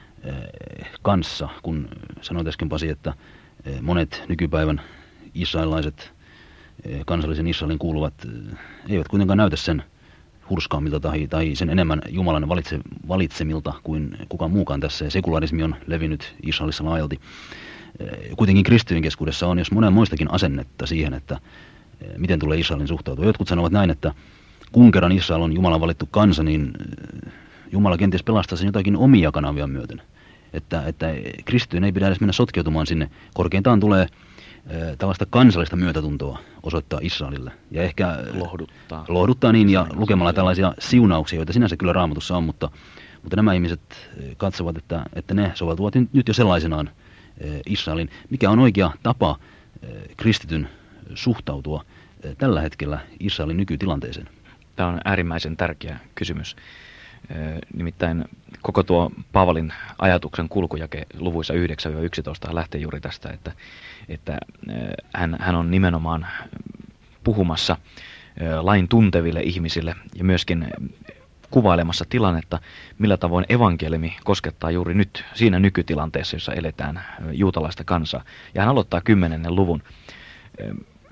kanssa, kun sanoit äsken Pasi, että monet nykypäivän israelilaiset, kansallisen Israelin kuuluvat, eivät kuitenkaan näytä sen hurskaammilta tai sen enemmän Jumalan valitsemilta kuin kukaan muukaan tässä. Ja sekularismi on levinnyt Israelissa laajalti. Kuitenkin kristityjen keskuudessa on jos monen muistakin asennetta siihen, että miten tulee Israelin suhtautua. Jotkut sanovat näin, että kun kerran Israel on Jumalan valittu kansa, niin Jumala kenties pelastaa sen jotakin omia kanavia myöten. Että kristityjen ei pidä edes mennä sotkeutumaan sinne. Korkeintaan tulee tällaista kansallista myötätuntoa osoittaa Israelille. Ja ehkä lohduttaa niin ja lukemalla tällaisia siunauksia, joita sinänsä kyllä Raamatussa on, mutta nämä ihmiset katsovat, että ne soveltuvat nyt jo sellaisenaan Israelin. Mikä on oikea tapa kristityn suhtautua tällä hetkellä Israelin nykytilanteeseen? Tämä on äärimmäisen tärkeä kysymys. Nimittäin koko tuo Paavalin ajatuksen kulkujake luvuissa 9-11 lähtee juuri tästä, että hän on nimenomaan puhumassa lain tunteville ihmisille ja myöskin kuvailemassa tilannetta, millä tavoin evankeliumi koskettaa juuri nyt siinä nykytilanteessa, jossa eletään juutalaista kansaa. Ja hän aloittaa 10. luvun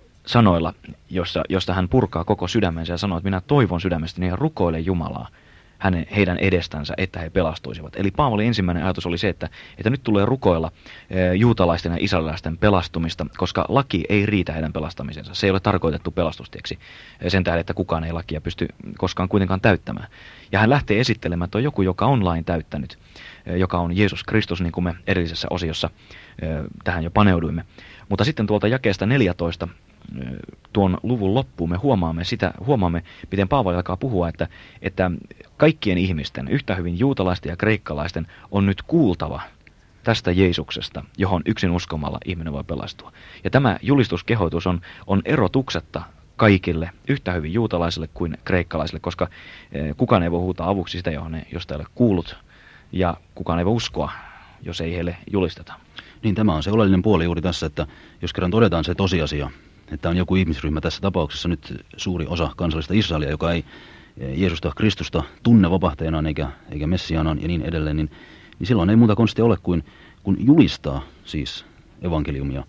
sanoilla, josta hän purkaa koko sydämensä ja sanoo, että minä toivon sydämestäni ja rukoilen Jumalaa, heidän edestänsä, että he pelastuisivat. Eli Paavalin ensimmäinen ajatus oli se, että nyt tulee rukoilla juutalaisten ja israelilaisten pelastumista, koska laki ei riitä heidän pelastamisensa. Se ei ole tarkoitettu pelastustieksi sen tähden, että kukaan ei lakia pysty koskaan kuitenkaan täyttämään. Ja hän lähtee esittelemään, että on joku, joka on lain täyttänyt, joka on Jeesus Kristus, niin kuin me edellisessä osiossa tähän jo paneuduimme. Mutta sitten tuolta jakeesta 14 tuon luvun loppuun me huomaamme, miten Paavali alkaa puhua, että kaikkien ihmisten, yhtä hyvin juutalaisten ja kreikkalaisten, on nyt kuultava tästä Jeesuksesta, johon yksin uskomalla ihminen voi pelastua. Ja tämä julistuskehoitus on erotuksetta kaikille, yhtä hyvin juutalaisille kuin kreikkalaisille, koska kukaan ei voi huutaa avuksi sitä, josta ei ole kuullut, ja kukaan ei voi uskoa, jos ei heille julisteta. Niin, tämä on se oleellinen puoli juuri tässä, että jos kerran todetaan se tosiasia, että on joku ihmisryhmä, tässä tapauksessa nyt suuri osa kansallista Israelia, joka ei Jeesusta Kristusta tunne vapahtajanaan eikä Messiaanaan ja niin edelleen, niin silloin ei muuta konstia ole kuin julistaa siis evankeliumia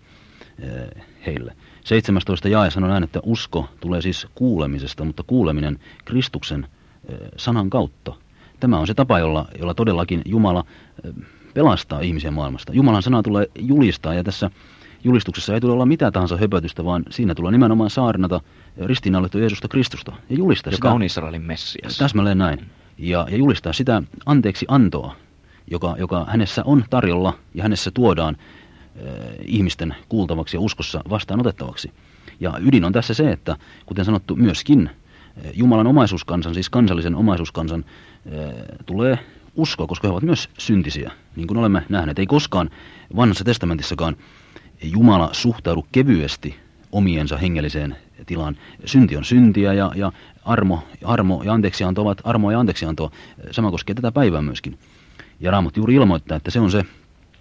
heille. 17 jae sanoo näin, että usko tulee siis kuulemisesta, mutta kuuleminen Kristuksen sanan kautta. Tämä on se tapa, jolla todellakin Jumala pelastaa ihmisiä maailmasta. Jumalan sana tulee julistaa, ja tässä julistuksessa ei tule olla mitään tahansa höpötystä, vaan siinä tulee nimenomaan saarnata ristiinnaulittua Jeesusta Kristusta ja julistaa joka on Israelin Messias. Täsmälleen näin. Ja julistaa sitä anteeksi antoa, joka hänessä on tarjolla ja hänessä tuodaan ihmisten kuultavaksi ja uskossa vastaanotettavaksi. Ja ydin on tässä se, että kuten sanottu myöskin Jumalan omaisuuskansan, siis kansallisen omaisuuskansan tulee uskoa, koska he ovat myös syntisiä. Niin kuin olemme nähneet, ei koskaan Vanhassa testamentissakaan Jumala suhtaudu kevyesti omiensa hengelliseen tilaan. Synti on syntiä ja armo ja anteeksianto ovat armoa ja anteeksiantoa. Sama koskee tätä päivää myöskin. Ja Raamattu juuri ilmoittaa, että se on se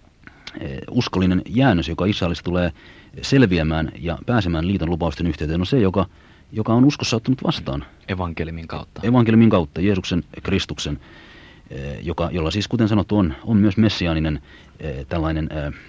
uskollinen jäännös, joka Israelissa tulee selviämään ja pääsemään liiton lupausten yhteyteen, on se, joka on uskossa ottanut vastaan. Evankeliumin kautta. Evankeliumin kautta, Jeesuksen Kristuksen, jolla siis kuten sanottu on myös messiaaninen tällainen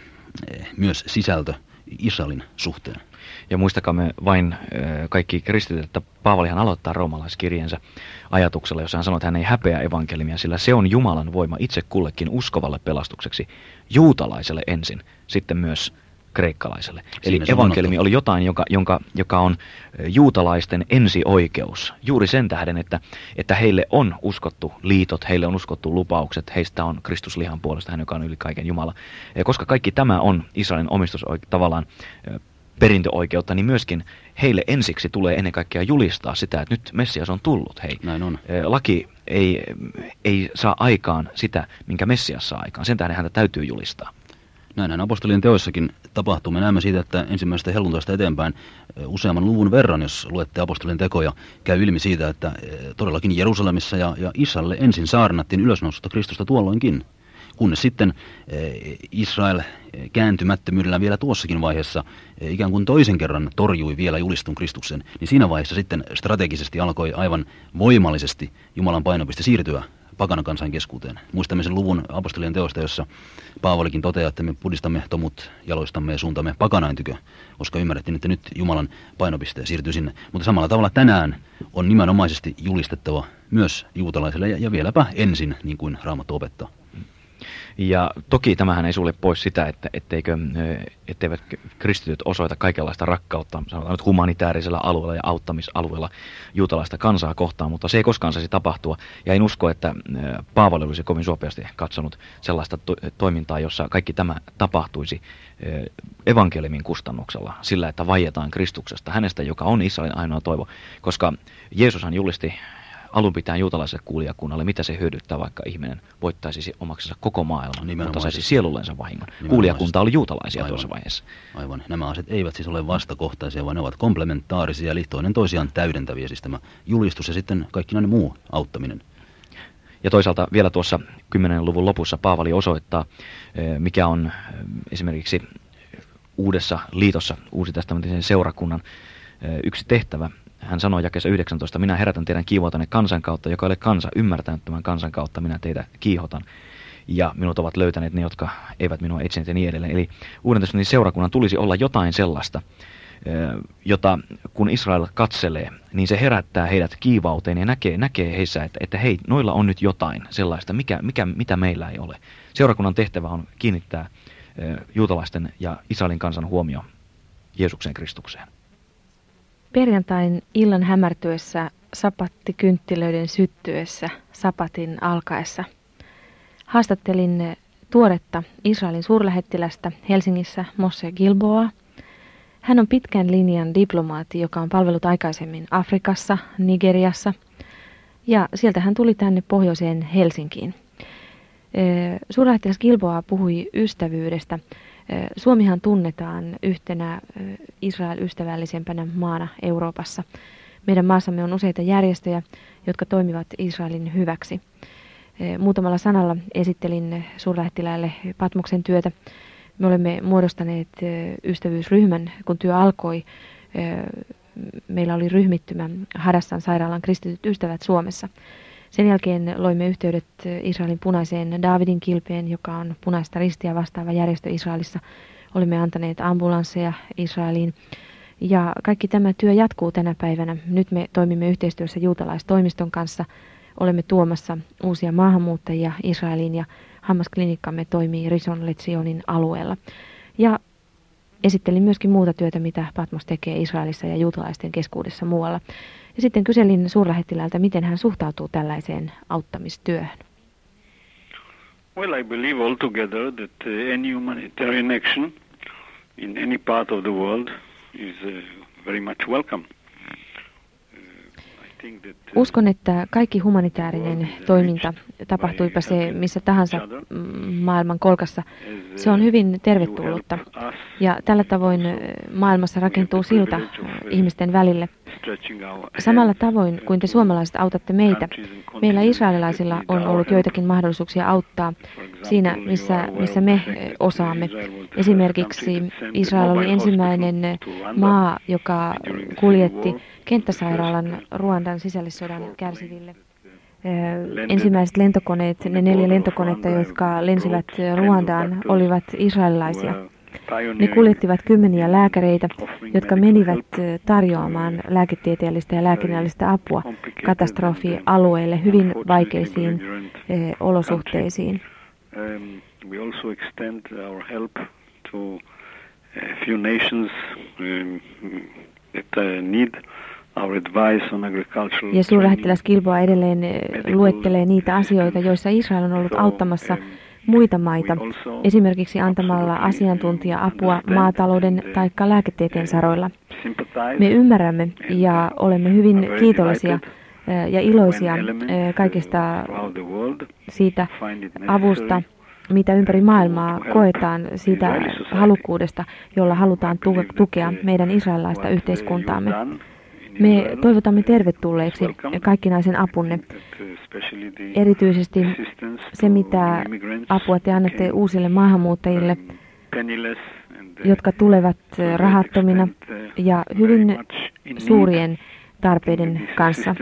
myös sisältö Israelin suhteen. Ja muistakaamme vain kaikki kristityt, että Paavalihan aloittaa roomalaiskirjeensä ajatuksella, jossa hän sanoo, että hän ei häpeä evankeliumia, sillä se on Jumalan voima itse kullekin uskovalle pelastukseksi, juutalaiselle ensin, sitten myös kreikkalaiselle. Eli evankeliumi oli jotain, joka on juutalaisten ensioikeus. Juuri sen tähden, että heille on uskottu liitot, heille on uskottu lupaukset, heistä on Kristus lihan puolesta, hän joka on yli kaiken Jumala. Ja koska kaikki tämä on Israelin tavallaan perintöoikeutta, niin myöskin heille ensiksi tulee ennen kaikkea julistaa sitä, että nyt Messias on tullut. Hei, näin on. Laki ei saa aikaan sitä, minkä Messias saa aikaan. Sen tähden häntä täytyy julistaa. Näinhän apostolien teoissakin tapahtuu. Me näemme siitä, että ensimmäisestä helluntaista eteenpäin useamman luvun verran, jos luette apostolien tekoja, käy ilmi siitä, että todellakin Jerusalemissa ja Israelille ensin saarnattiin ylösnoususta Kristusta tuolloinkin. Kunnes sitten Israel kääntymättömyydellä vielä tuossakin vaiheessa ikään kuin toisen kerran torjui vielä julistun Kristuksen, niin siinä vaiheessa sitten strategisesti alkoi aivan voimallisesti Jumalan painopiste siirtyä pakanakansan keskuuteen. Muistamme sen luvun apostolien teosta, jossa Paavalikin toteaa, että me pudistamme tomut jaloistamme ja suuntamme pakanain tykö, koska ymmärrettiin, että nyt Jumalan painopiste siirtyy sinne. Mutta samalla tavalla tänään on nimenomaisesti julistettava myös juutalaisille ja vieläpä ensin, niin kuin Raamattu opettaa. Ja toki tämähän ei sulle pois sitä, etteivät kristityt osoita kaikenlaista rakkautta, sanotaan nyt humanitaarisella alueella ja auttamisalueella juutalaista kansaa kohtaan, mutta se ei koskaan saisi tapahtua. Ja en usko, että Paavali olisi kovin suopeasti katsonut sellaista toimintaa, jossa kaikki tämä tapahtuisi evankeliumin kustannuksella, sillä että vaietaan Kristuksesta, hänestä, joka on Israelin ainoa toivo, koska Jeesushan julisti alun pitäen juutalaiselle kuulijakunnalle, mitä se hyödyttää, vaikka ihminen voittaisi omaksensa koko maailman, mutta saisi sielullensa vahingon. Kuulijakunta oli juutalaisia tuossa vaiheessa. Aivan. Nämä asiat eivät siis ole vastakohtaisia, vaan ne ovat komplementaarisia, eli toinen toisiaan täydentäviä, siis tämä julistus ja sitten kaikkinainen muu auttaminen. Ja toisaalta vielä tuossa 10. luvun lopussa Paavali osoittaa, mikä on esimerkiksi uudessa liitossa, uusitestamentisen seurakunnan yksi tehtävä. Hän sanoi jakeessa 19, minä herätän teidän kiihotanne kansan kautta, joka ei ole kansa, ymmärtämättömän kansan kautta minä teitä kiihotan. Ja minut ovat löytäneet ne, jotka eivät minua etsineet ja niin edelleen. Eli uuden testamentin seurakunnan tulisi olla jotain sellaista, jota kun Israel katselee, niin se herättää heidät kiivauteen ja näkee heissä, että hei, noilla on nyt jotain sellaista, mitä meillä ei ole. Seurakunnan tehtävä on kiinnittää juutalaisten ja Israelin kansan huomio Jeesuksen Kristukseen. Perjantain illan hämärtyessä, sapattikynttilöiden syttyessä, sapatin alkaessa haastattelin tuoretta Israelin suurlähettilästä Helsingissä Moshe Gilboa. Hän on pitkän linjan diplomaatti, joka on palvellut aikaisemmin Afrikassa, Nigeriassa ja sieltä hän tuli tänne pohjoiseen Helsinkiin. Suurlähettiläs Gilboa puhui ystävyydestä. Suomihan tunnetaan yhtenä Israel-ystävällisempänä maana Euroopassa. Meidän maassamme on useita järjestöjä, jotka toimivat Israelin hyväksi. Muutamalla sanalla esittelin suurlähettiläälle Patmoksen työtä. Me olemme muodostaneet ystävyysryhmän, kun työ alkoi. Meillä oli ryhmittymä Hadassan sairaalan kristityt ystävät Suomessa. Sen jälkeen loimme yhteydet Israelin punaiseen Daavidin kilpeen, joka on punaista ristiä vastaava järjestö Israelissa. Olemme antaneet ambulansseja Israeliin. Ja kaikki tämä työ jatkuu tänä päivänä. Nyt me toimimme yhteistyössä juutalaistoimiston kanssa. Olemme tuomassa uusia maahanmuuttajia Israeliin ja hammasklinikkamme toimii Rishon LeZionin alueella. Ja esittelin myöskin muuta työtä, mitä Patmos tekee Israelissa ja juutalaisten keskuudessa muualla. Ja sitten kyselin suurlähettiläältä, miten hän suhtautuu tällaiseen auttamistyöhön. Well, I believe altogether that any humanitarian action in any part of the world is very much welcome. Uskon, että kaikki humanitaarinen toiminta, tapahtuipa se missä tahansa maailman kolkassa, se on hyvin tervetullutta. Ja tällä tavoin maailmassa rakentuu silta ihmisten välille. Samalla tavoin kuin te suomalaiset autatte meitä, meillä israelilaisilla on ollut joitakin mahdollisuuksia auttaa siinä, missä me osaamme. Esimerkiksi Israel oli ensimmäinen maa, joka kuljetti kenttäsairaalan Ruandan sisällissodan kärsiville. Ensimmäiset lentokoneet, ne 4 lentokonetta, jotka lensivät Ruandaan, olivat israelilaisia. Ne kuljettivat kymmeniä lääkäreitä, jotka menivät tarjoamaan lääketieteellistä ja lääkinnällistä apua katastrofialueille hyvin vaikeisiin olosuhteisiin. We also extend our help to a few nations that need our advice on agricultural. Ja suurlähettiläs Gilboa edelleen luettelee niitä asioita, joissa Israel on ollut auttamassa muita maita, esimerkiksi antamalla asiantuntija-apua maatalouden tai lääketieteen saroilla. Me ymmärrämme ja olemme hyvin kiitollisia ja iloisia kaikesta siitä avusta, mitä ympäri maailmaa koetaan, siitä halukkuudesta, jolla halutaan tukea meidän israelilaista yhteiskuntaamme. Me toivotamme tervetulleeksi kaikkinaisen apunne, erityisesti se, mitä apua te annatte uusille maahanmuuttajille, jotka tulevat rahattomina ja hyvin suurien tarpeiden kanssa.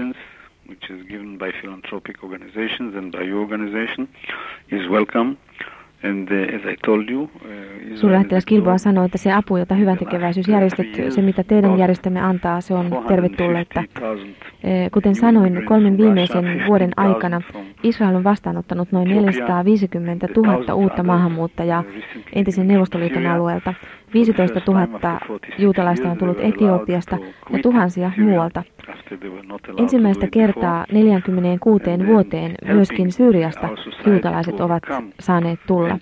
Suurlähettiläs Gilboa sanoi, että se apu, jota hyväntekeväisyysjärjestöt, se mitä teidän järjestömme antaa, se on tervetullutta. Kuten sanoin, 3 viimeisen vuoden aikana Israel on vastaanottanut noin 450 000 uutta maahanmuuttajaa entisen Neuvostoliiton alueelta. 15 000 juutalaista on tullut Etiopiasta ja tuhansia muualta. Ensimmäistä kertaa 46 vuoteen myöskin Syyriasta juutalaiset ovat saaneet tulla.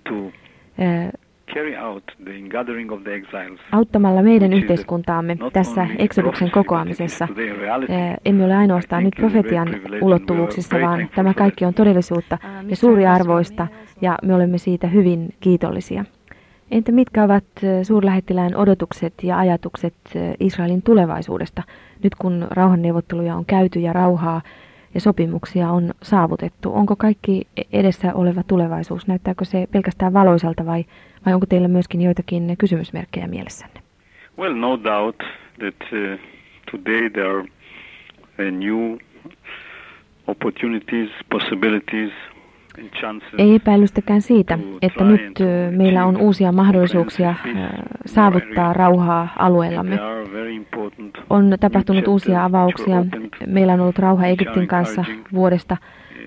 Auttamalla meidän yhteiskuntaamme tässä Exoduksen kokoamisessa emme ole ainoastaan nyt profetian ulottuvuuksissa, vaan tämä kaikki on todellisuutta ja suuriarvoista ja me olemme siitä hyvin kiitollisia. Entä mitkä ovat suurlähettilään odotukset ja ajatukset Israelin tulevaisuudesta, nyt kun rauhanneuvotteluja on käyty ja rauhaa ja sopimuksia on saavutettu? Onko kaikki edessä oleva tulevaisuus, näyttääkö se pelkästään valoisalta vai onko teillä myöskin joitakin kysymysmerkkejä mielessänne? Well, no doubt that today there are new opportunities, possibilities. Ei epäilystäkään siitä, että nyt meillä on uusia mahdollisuuksia saavuttaa rauhaa alueellamme. On tapahtunut uusia avauksia. Meillä on ollut rauha Egyptin kanssa vuodesta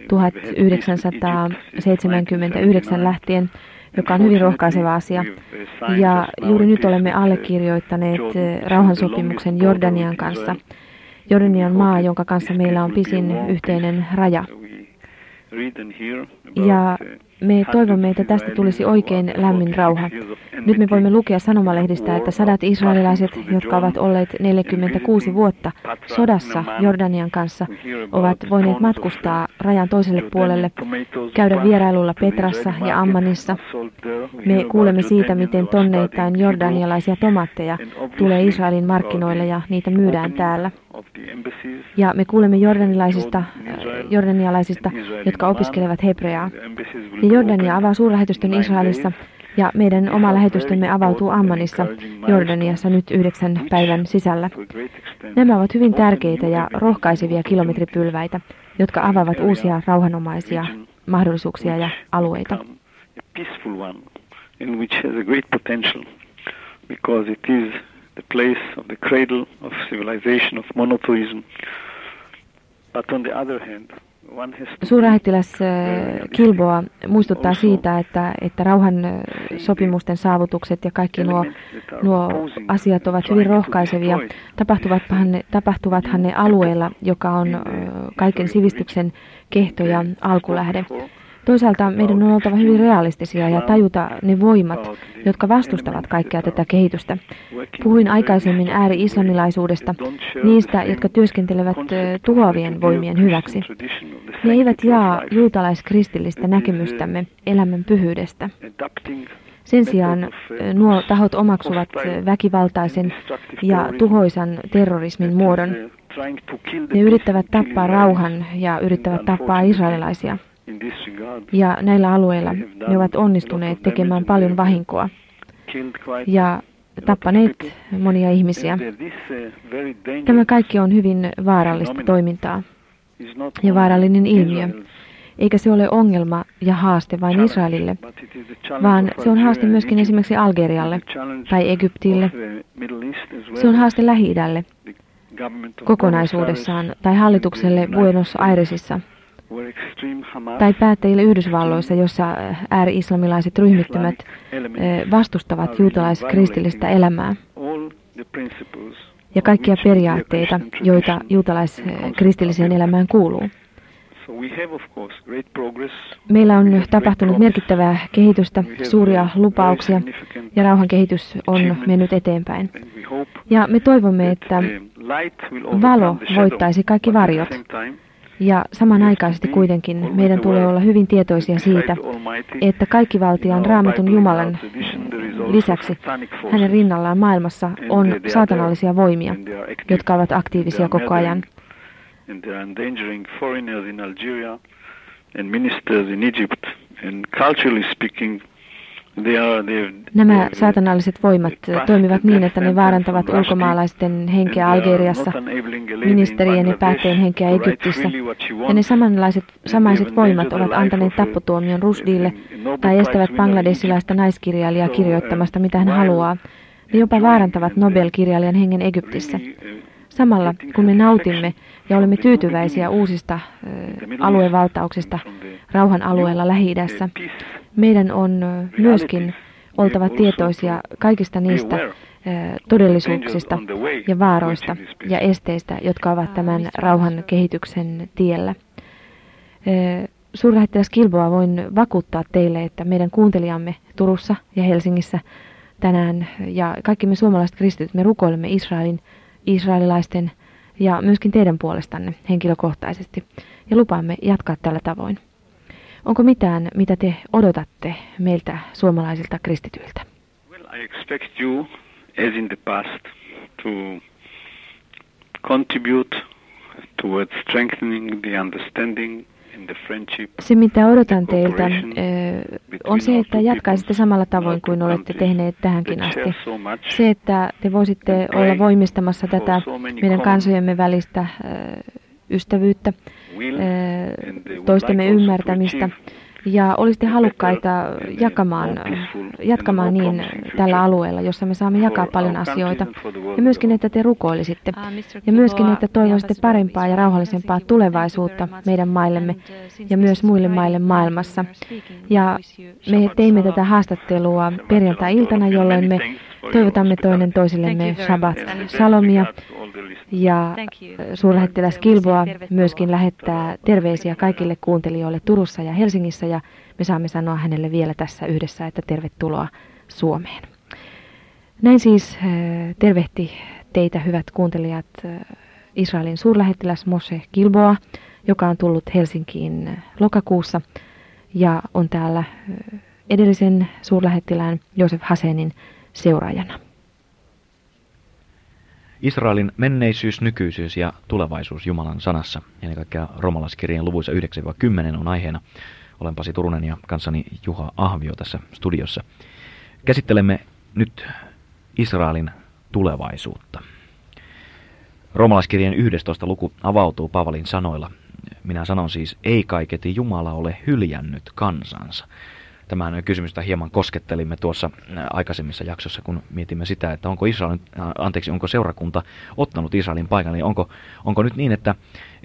1979 lähtien, joka on hyvin rohkaiseva asia. Ja juuri nyt olemme allekirjoittaneet rauhansopimuksen Jordanian kanssa. Jordania on maa, jonka kanssa meillä on pisin yhteinen raja. Ja me toivomme, että tästä tulisi oikein lämmin rauha. Nyt me voimme lukea sanomalehdistä, että 100 israelilaiset, jotka ovat olleet 46 vuotta sodassa Jordanian kanssa, ovat voineet matkustaa rajan toiselle puolelle, käydä vierailulla Petrassa ja Ammanissa. Me kuulemme siitä, miten tonneittain jordanialaisia tomaatteja tulee Israelin markkinoille ja niitä myydään täällä. Ja me kuulemme jordanialaisista, jotka opiskelevat hebreaa. Ja Jordania avaa suurlähetystön Israelissa, ja meidän oma lähetystömme avautuu Ammanissa, Jordaniassa nyt 9 päivän sisällä. Nämä ovat hyvin tärkeitä ja rohkaisevia kilometripylväitä, jotka avaavat uusia rauhanomaisia mahdollisuuksia ja alueita. The place of the cradle of civilization, of monotheism. But on the other hand, one has to Suurlähettiläs Kilboa muistuttaa siitä, että rauhan sopimusten saavutukset ja kaikki nuo asiat ovat hyvin rohkaisevia. Tapahtuvathan ne alueella, joka on kaiken sivistyksen kehto ja alkulähde. Toisaalta meidän on oltava hyvin realistisia ja tajuta ne voimat, jotka vastustavat kaikkea tätä kehitystä. Puhuin aikaisemmin ääri-islamilaisuudesta, niistä, jotka työskentelevät tuhoavien voimien hyväksi. Ne eivät jaa juutalaiskristillistä näkemystämme elämän pyhyydestä. Sen sijaan nuo tahot omaksuvat väkivaltaisen ja tuhoisan terrorismin muodon. Ne yrittävät tappaa rauhan ja yrittävät tappaa israelilaisia. Ja näillä alueilla ne ovat onnistuneet tekemään paljon vahinkoa ja tappaneet monia ihmisiä. Tämä kaikki on hyvin vaarallista toimintaa ja vaarallinen ilmiö. Eikä se ole ongelma ja haaste vain Israelille, vaan se on haaste myöskin esimerkiksi Algerialle tai Egyptille. Se on haaste Lähi-idälle kokonaisuudessaan tai hallitukselle Buenos Airesissa tai päättäjille Yhdysvalloissa, jossa ääri-islamilaiset ryhmittymät vastustavat juutalaiskristillistä elämää ja kaikkia periaatteita, joita juutalaiskristilliseen elämään kuuluu. Meillä on tapahtunut merkittävää kehitystä, suuria lupauksia ja rauhankehitys on mennyt eteenpäin. Ja me toivomme, että valo voittaisi kaikki varjot. Ja samanaikaisesti kuitenkin meidän tulee olla hyvin tietoisia siitä, että kaikkivaltiaan Raamatun Jumalan lisäksi hänen rinnallaan maailmassa on saatanallisia voimia, jotka ovat aktiivisia koko ajan. Nämä saatanalliset voimat toimivat niin, että ne vaarantavat ulkomaalaisten henkeä Algeriassa, ministerien ja päättäjien henkeä Egyptissä. Ja ne samaiset voimat ovat antaneet tappotuomion Rushdille tai estävät bangladesilaista naiskirjailijaa kirjoittamasta mitä hän haluaa. Ne jopa vaarantavat Nobel-kirjailijan hengen Egyptissä. Samalla kun me nautimme ja olemme tyytyväisiä uusista aluevaltauksista rauhan alueella Lähi-idässä, meidän on myöskin oltava tietoisia kaikista niistä todellisuuksista ja vaaroista ja esteistä, jotka ovat tämän rauhan kehityksen tiellä. Suurlähettiläs Kilboa, voin vakuuttaa teille, että meidän kuuntelijamme Turussa ja Helsingissä tänään ja kaikki me suomalaiset kristityt, me rukoilemme israelilaisten ja myöskin teidän puolestanne henkilökohtaisesti ja lupaamme jatkaa tällä tavoin. Onko mitään, mitä te odotatte meiltä suomalaisilta kristityiltä? Well, I expect you, as in the past, to contribute towards strengthening the understanding and the friendship. Se, mitä odotan teiltä, on se, että jatkaisitte samalla tavoin kuin olette tehneet tähänkin asti. Se, että te voisitte olla voimistamassa tätä meidän kansojemme välistä ystävyyttä, toistemme ymmärtämistä ja olisitte halukkaita jatkamaan niin tällä alueella, jossa me saamme jakaa paljon asioita. Ja myöskin, että te rukoilisitte. Ja myöskin, että toivoisitte parempaa ja rauhallisempaa tulevaisuutta meidän maillemme ja myös muille maille maailmassa. Ja me teimme tätä haastattelua perjantai-iltana, jolloin me toivotamme toinen toisillemme Shabbat Shalomia. Ja suurlähettiläs Gilboa myöskin lähettää terveisiä kaikille kuuntelijoille Turussa ja Helsingissä, ja me saamme sanoa hänelle vielä tässä yhdessä, että tervetuloa Suomeen. Näin siis tervehti teitä, hyvät kuuntelijat, Israelin suurlähettiläs Moshe Gilboa, joka on tullut Helsinkiin lokakuussa ja on täällä edellisen suurlähettilään Josef Hasenin seuraajana. Israelin menneisyys, nykyisyys ja tulevaisuus Jumalan sanassa, ja ennen kaikkea roomalaiskirjeen luvuissa 9-10 on aiheena. Olen Pasi Turunen ja kanssani Juha Ahvio tässä studiossa. Käsittelemme nyt Israelin tulevaisuutta. Roomalaiskirjeen 11. luku avautuu Paavalin sanoilla. Minä sanon siis, ei kaiketi Jumala ole hyljännyt kansansa. Tämän kysymystä hieman koskettelimme tuossa aikaisemmissa jaksossa, kun mietimme sitä, että onko seurakunta ottanut Israelin paikan. Niin onko nyt niin, että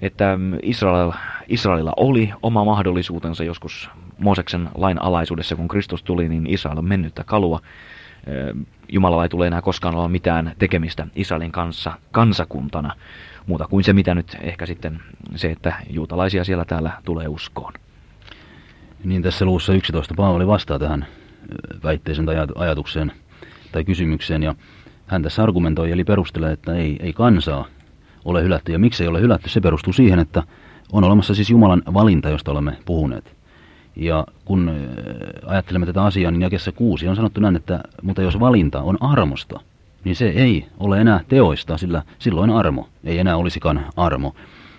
Israelilla oli oma mahdollisuutensa joskus Mooseksen lain alaisuudessa, kun Kristus tuli, niin Israel on mennyttä kalua. Jumalalla ei tule enää koskaan olla mitään tekemistä Israelin kanssa kansakuntana, muuta kuin se, mitä nyt ehkä sitten se, että juutalaisia siellä täällä tulee uskoon. Niin tässä luvussa 11 Paavali vastaa tähän väitteeseen tai ajatukseen tai kysymykseen, ja hän tässä argumentoi eli perustelee, että ei kansaa ole hylätty. Ja miksi ei ole hylätty? Se perustuu siihen, että on olemassa siis Jumalan valinta, josta olemme puhuneet. Ja kun ajattelemme tätä asiaa, niin jakeessa 6 on sanottu näin, että mutta jos valinta on armosta, niin se ei ole enää teoista, sillä silloin armo ei enää olisikaan armo.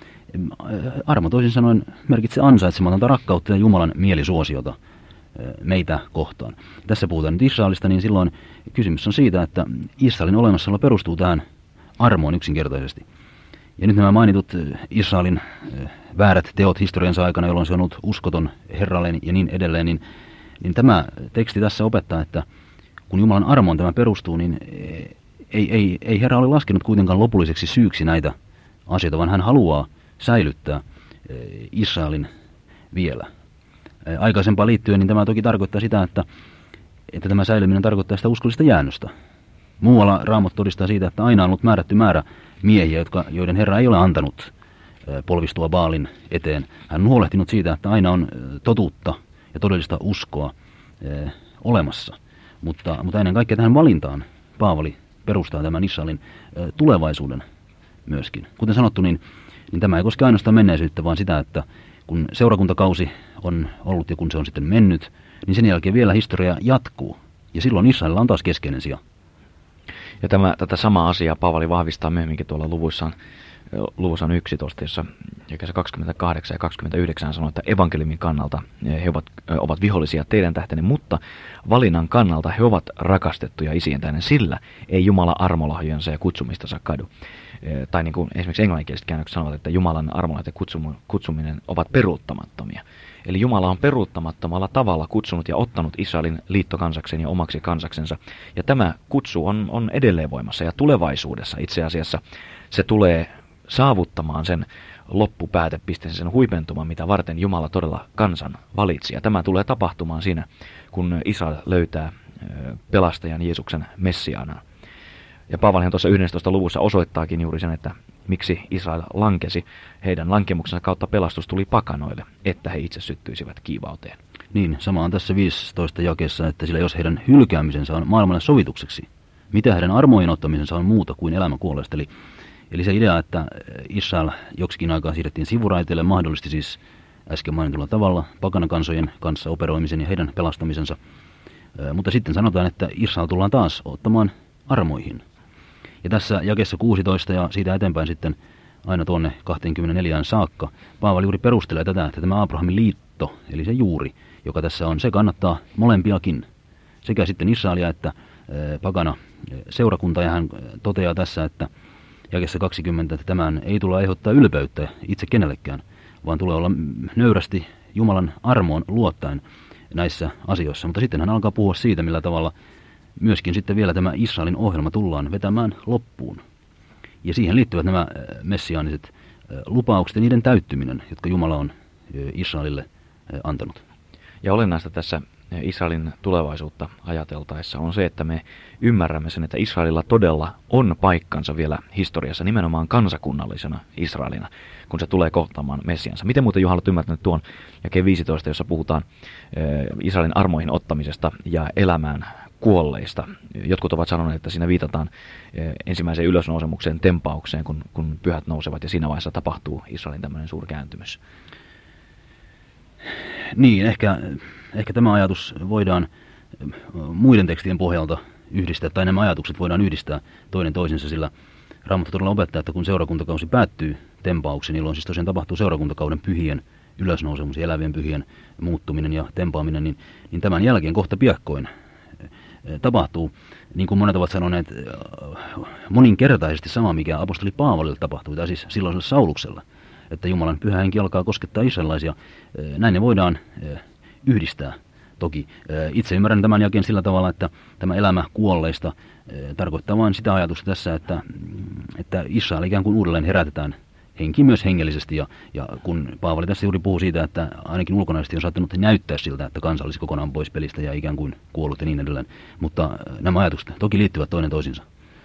Armo toisin sanoen merkitsee ansaitsematonta rakkautta ja Jumalan mielisuosiota meitä kohtaan. Tässä puhutaan nyt Israelista, niin silloin kysymys on siitä, että Israelin olemassaolo perustuu tähän armoon yksinkertaisesti. Ja nyt nämä mainitut Israelin väärät teot historiansa aikana, jolloin se on ollut uskoton Herralleen ja niin edelleen, niin tämä teksti tässä opettaa, että kun Jumalan armoon tämä perustuu, niin ei Herra ole laskenut kuitenkaan lopulliseksi syyksi näitä asioita, vaan hän haluaa säilyttää Israelin vielä. Aikaisempaan liittyen, niin tämä toki tarkoittaa sitä, että tämä säilyminen tarkoittaa sitä uskollista jäännöstä. Muualla Raamattu todistaa siitä, että aina on ollut määrätty määrä miehiä, joiden Herra ei ole antanut polvistua Baalin eteen. Hän on huolehtinut siitä, että aina on totuutta ja todellista uskoa olemassa. Mutta ennen kaikkea tähän valintaan Paavali perustaa tämän Israelin tulevaisuuden myöskin. Kuten sanottu, niin tämä ei koske ainoastaan menneisyyttä, vaan sitä, että kun seurakuntakausi on ollut ja kun se on sitten mennyt, niin sen jälkeen vielä historia jatkuu. Ja silloin Israelilla on taas keskeinen sija. Ja tätä samaa asiaa Paavali vahvistaa myöhemminkin tuolla luvussa 11, jossa jakeessa 28 ja 29 sanoo, että evankeliumin kannalta he ovat vihollisia teidän tähtenne, mutta valinnan kannalta he ovat rakastettuja isien tähden, sillä ei Jumala armolahjojensa ja kutsumistansa kadu. Tai niin kuin esimerkiksi englanninkieliset käännökset sanovat, että Jumalan armolahjat ja kutsuminen ovat peruuttamattomia. Eli Jumala on peruuttamattomalla tavalla kutsunut ja ottanut Israelin liittokansakseen ja omaksi kansaksensa. Ja tämä kutsu on edelleen voimassa ja tulevaisuudessa itse asiassa se tulee saavuttamaan sen loppupäätepisteen, sen huipentuman, mitä varten Jumala todella kansan valitsi. Ja tämä tulee tapahtumaan siinä, kun Israel löytää pelastajan Jeesuksen Messiaana. Ja Paavalihan tuossa 11. luvussa osoittaakin juuri sen, että miksi Israel lankesi. Heidän lankemuksensa kautta pelastus tuli pakanoille, että he itse syttyisivät kiivauteen. Niin, sama on tässä 15 jakeessa, että sillä jos heidän hylkäämisensä on maailmalle sovitukseksi, mitä heidän armojen ottamisensa on muuta kuin elämän kuolleesta. Eli se idea, että Israel joksikin aikaa siirrettiin sivuraiteille, mahdollisti siis äsken mainitulla tavalla pakanakansojen kanssa operoimisen ja heidän pelastamisensa. Mutta sitten sanotaan, että Israel tullaan taas ottamaan armoihin. Ja tässä jakeessa 16 ja siitä eteenpäin sitten aina tuonne 24 saakka, Paavali juuri perustelee tätä, että tämä Abrahamin liitto, eli se juuri, joka tässä on, se kannattaa molempiakin. Sekä sitten Israelia että pakana seurakunta, ja hän toteaa tässä, että jakeessa 20, että tämän ei tule aiheuttaa ylpeyttä itse kenellekään, vaan tulee olla nöyrästi Jumalan armoon luottaen näissä asioissa. Mutta sitten hän alkaa puhua siitä, millä tavalla myöskin sitten vielä tämä Israelin ohjelma tullaan vetämään loppuun. Ja siihen liittyvät nämä messiaaniset lupaukset ja niiden täyttyminen, jotka Jumala on Israelille antanut. Ja olennaista tässä Israelin tulevaisuutta ajateltaessa on se, että me ymmärrämme sen, että Israelilla todella on paikkansa vielä historiassa nimenomaan kansakunnallisena Israelina, kun se tulee kohtaamaan Messiansa. Miten muuten Juha olet ymmärtänyt tuon jakeen 15, jossa puhutaan Israelin armoihin ottamisesta ja elämään kuolleista? Jotkut ovat sanoneet, että siinä viitataan ensimmäiseen ylösnousemuksen tempaukseen, kun pyhät nousevat ja siinä vaiheessa tapahtuu Israelin tämmöinen suuri kääntymys. Niin, ehkä tämä ajatus voidaan muiden tekstien pohjalta yhdistää, tai nämä ajatukset voidaan yhdistää toinen toisensa, sillä Raamattu todella opettaa, että kun seurakuntakausi päättyy tempaukseen, milloin siis tosiaan tapahtuu seurakuntakauden pyhien ylösnousemus ja elävien pyhien muuttuminen ja tempaaminen, niin tämän jälkeen kohta piakkoin tapahtuu, niin kuin monet ovat sanoneet, moninkertaisesti sama, mikä apostoli Paavalille tapahtui, tai siis silloiselle Sauluksella, että Jumalan pyhä henki alkaa koskettaa israelilaisia. Näin ne voidaan yhdistää toki. Itse ymmärrän tämän jakeen sillä tavalla, että tämä elämä kuolleista tarkoittaa vain sitä ajatusta tässä, että Israel ikään kuin uudelleen herätetään henki myös hengellisesti. Ja kun Paavali tässä juuri puhuu siitä, että ainakin ulkonaisesti on saattanut näyttää siltä, että kansa olisi kokonaan pois pelistä ja ikään kuin kuollut ja niin edelleen. Mutta nämä ajatukset toki liittyvät toinen toisiinsa.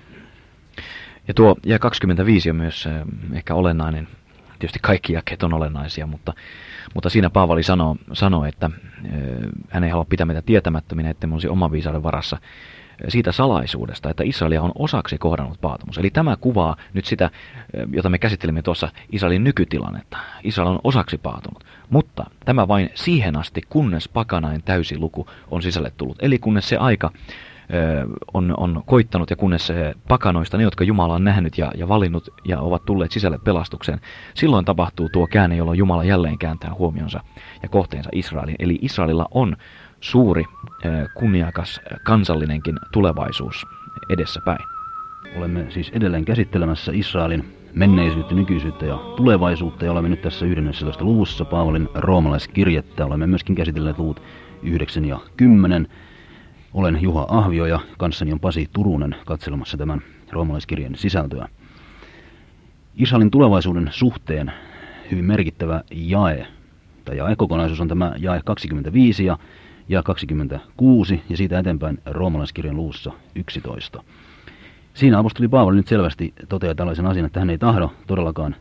Ja tuo jae 25 on myös ehkä olennainen. Tietysti kaikki jakeet on olennaisia, mutta siinä Paavali sanoo, että hän ei halua pitää meitä tietämättöminä, että me olisi oman viisauden varassa siitä salaisuudesta, että Israelia on osaksi kohdannut paatumus. Eli tämä kuvaa nyt sitä, jota me käsittelimme tuossa Israelin nykytilannetta. Israel on osaksi paatunut, mutta tämä vain siihen asti, kunnes pakanain täysi luku on sisälle tullut. Eli kunnes se aika on koittanut ja kunnes pakanoista, ne jotka Jumala on nähnyt ja valinnut ja ovat tulleet sisälle pelastukseen, silloin tapahtuu tuo käänne, jolloin Jumala jälleen kääntää huomionsa ja kohteensa Israelin. Eli Israelilla on suuri, kunniakas kansallinenkin tulevaisuus edessäpäin. Olemme siis edelleen käsittelemässä Israelin menneisyyttä, nykyisyyttä ja tulevaisuutta, ja olemme nyt tässä 11. luvussa Paavalin roomalaiskirjettä. Olemme myöskin käsitelleet luvut 9 ja 10. Olen Juha Ahvio ja kanssani on Pasi Turunen katselemassa tämän roomalaiskirjeen sisältöä. Israelin tulevaisuuden suhteen hyvin merkittävä jae, tai jaekokonaisuus on tämä jae 25 ja 26 ja siitä eteenpäin roomalaiskirjan luvussa 11. Siinä apostoli Paavali nyt selvästi toteaa tällaisen asian, että hän ei tahdo todellakaan,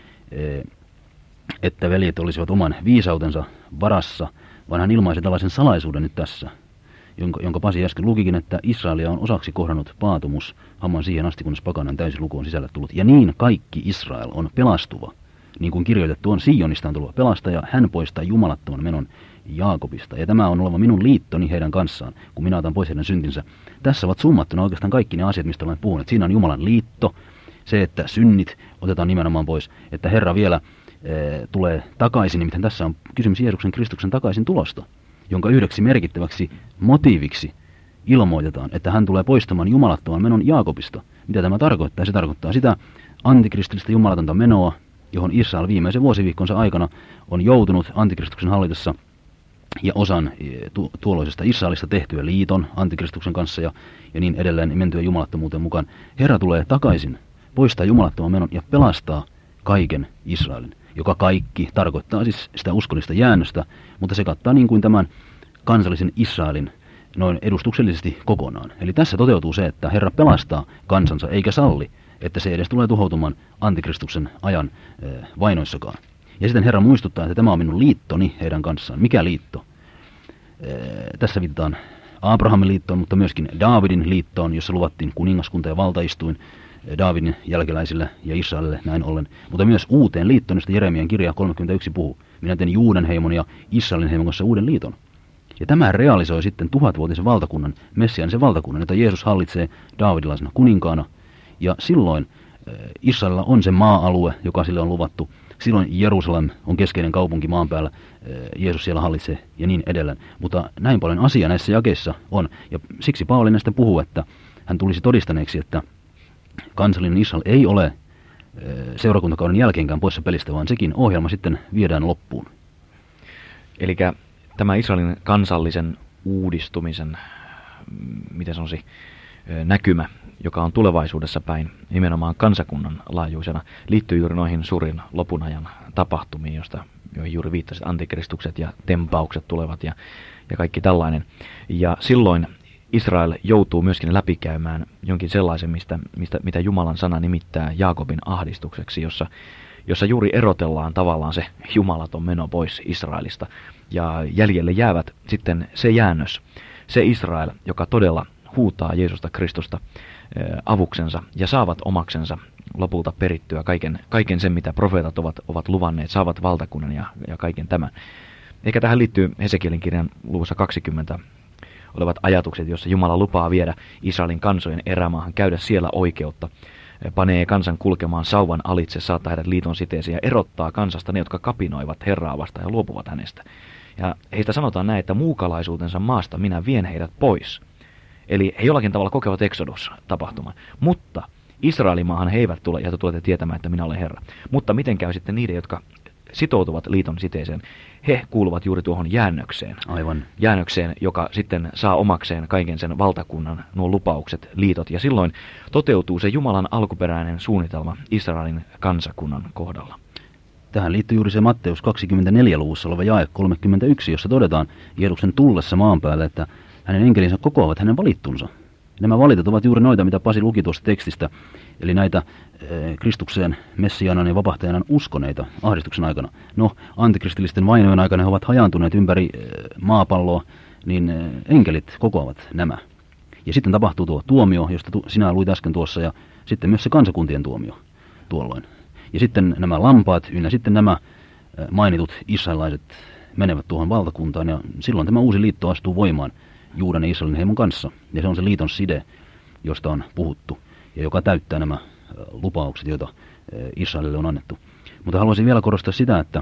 että veljet olisivat oman viisautensa varassa, vaan hän ilmaisi tällaisen salaisuuden nyt tässä, jonka Pasi äsken lukikin, että Israelia on osaksi kohdannut paatumus hamman siihen asti, kunnes pakanan täysi luku on sisälle tullut. Ja niin kaikki Israel on pelastuva, niin kuin kirjoitettu on, Sionista on tullut pelastaja, hän poistaa jumalattoman menon Jaakobista. Ja tämä on oleva minun liittoni heidän kanssaan, kun minä otan pois heidän syntinsä. Tässä ovat summattuna oikeastaan kaikki ne asiat, mistä olen puhunut. Siinä on Jumalan liitto, se, että synnit otetaan nimenomaan pois, että Herra vielä tulee takaisin, nimittäin tässä on kysymys Jeesuksen Kristuksen takaisin tulosta, jonka yhdeksi merkittäväksi motiiviksi ilmoitetaan, että hän tulee poistamaan jumalattoman menon Jaakobista. Mitä tämä tarkoittaa? Se tarkoittaa sitä antikristillistä jumalatonta menoa, johon Israel viimeisen vuosiviikkonsa aikana on joutunut antikristuksen hallitessa ja osan tuolloisesta Israelista tehtyä liiton antikristuksen kanssa ja niin edelleen mentyä jumalattomuuteen mukaan. Herra tulee takaisin, poistaa jumalattoman menon ja pelastaa kaiken Israelin, joka kaikki tarkoittaa siis sitä uskollista jäännöstä, mutta se kattaa niin kuin tämän kansallisen Israelin noin edustuksellisesti kokonaan. Eli tässä toteutuu se, että Herra pelastaa kansansa eikä salli, että se edes tulee tuhoutumaan antikristuksen ajan vainoissakaan. Ja sitten Herra muistuttaa, että tämä on minun liittoni heidän kanssaan. Mikä liitto? Tässä viitataan Abrahamin liittoon, mutta myöskin Daavidin liittoon, jossa luvattiin kuningaskunta ja valtaistuin Daavidin jälkeläisille ja Israelille näin ollen. Mutta myös uuteen liittoon, josta Jeremian kirja 31 puhuu. Minä teen Juuden heimon ja Israelin heimon kanssa uuden liiton. Ja tämä realisoi sitten 1000-vuotisen valtakunnan, messiaanisen valtakunnan, jota Jeesus hallitsee daavidilaisena kuninkaana. Ja silloin Israelilla on se maa-alue, joka sille on luvattu. Silloin Jerusalem on keskeinen kaupunki maan päällä, Jeesus siellä hallitsee ja niin edelleen. Mutta näin paljon asiaa näissä jakeissa on. Ja siksi Paavali näistä puhuu, että hän tulisi todistaneeksi, että kansallinen Israel ei ole seurakuntakauden jälkeenkään poissa pelistä, vaan sekin ohjelma sitten viedään loppuun. Eli tämä Israelin kansallisen uudistumisen, miten sanoisi, näkymä, joka on tulevaisuudessa päin, nimenomaan kansakunnan laajuisena, liittyy juuri noihin suurin lopunajan tapahtumiin, joihin juuri viittasit, antikristukset ja tempaukset tulevat ja kaikki tällainen. Ja silloin Israel joutuu myöskin läpikäymään jonkin sellaisen, mitä Jumalan sana nimittää Jaakobin ahdistukseksi, jossa juuri erotellaan tavallaan se jumalaton meno pois Israelista. Ja jäljelle jäävät sitten se jäännös, se Israel, joka todella huutaa Jeesusta Kristusta avuksensa ja saavat omaksensa lopulta perittyä kaiken sen, mitä profeetat ovat luvanneet, saavat valtakunnan ja kaiken tämän. Ehkä tähän liittyy Hesekielin kirjan luvussa 20 olevat ajatukset, jossa Jumala lupaa viedä Israelin kansojen erämaahan, käydä siellä oikeutta, panee kansan kulkemaan sauvan alitse, saattaa heidät liiton siteeseen ja erottaa kansasta ne, jotka kapinoivat Herraa vastaan ja luopuvat hänestä. Ja heistä sanotaan näin, että muukalaisuutensa maasta minä vien heidät pois. Eli he jollakin tavalla kokevat Exodus-tapahtuman. Mutta Israelimaahan he eivät tule, ja te tulette tietämään, että minä olen Herra. Mutta miten käy sitten niiden, jotka sitoutuvat liiton siteeseen? He kuuluvat juuri tuohon jäännökseen. Aivan. Jäännökseen, joka sitten saa omakseen kaiken sen valtakunnan, nuo lupaukset, liitot. Ja silloin toteutuu se Jumalan alkuperäinen suunnitelma Israelin kansakunnan kohdalla. Tähän liittyy juuri se Matteus 24-luvussa oleva jae 31, jossa todetaan Jeesuksen tullessa maan päälle, että hänen enkelinsä kokoavat hänen valittunsa. Nämä valitut ovat juuri noita, mitä Pasi luki tuosta tekstistä, eli näitä Kristukseen Messiaanan ja vapahtajanan uskoneita ahdistuksen aikana. No, antikristillisten vainojen aikana he ovat hajaantuneet ympäri maapalloa, niin enkelit kokoavat nämä. Ja sitten tapahtuu tuo tuomio, josta sinä luit äsken tuossa, ja sitten myös se kansakuntien tuomio tuolloin. Ja sitten nämä lampaat ynnä sitten nämä mainitut israelaiset menevät tuohon valtakuntaan, ja silloin tämä uusi liitto astuu voimaan Juudan ja Israelin heimon kanssa. Ja se on se liiton side, josta on puhuttu, ja joka täyttää nämä lupaukset, joita Israelille on annettu. Mutta haluaisin vielä korostaa sitä, että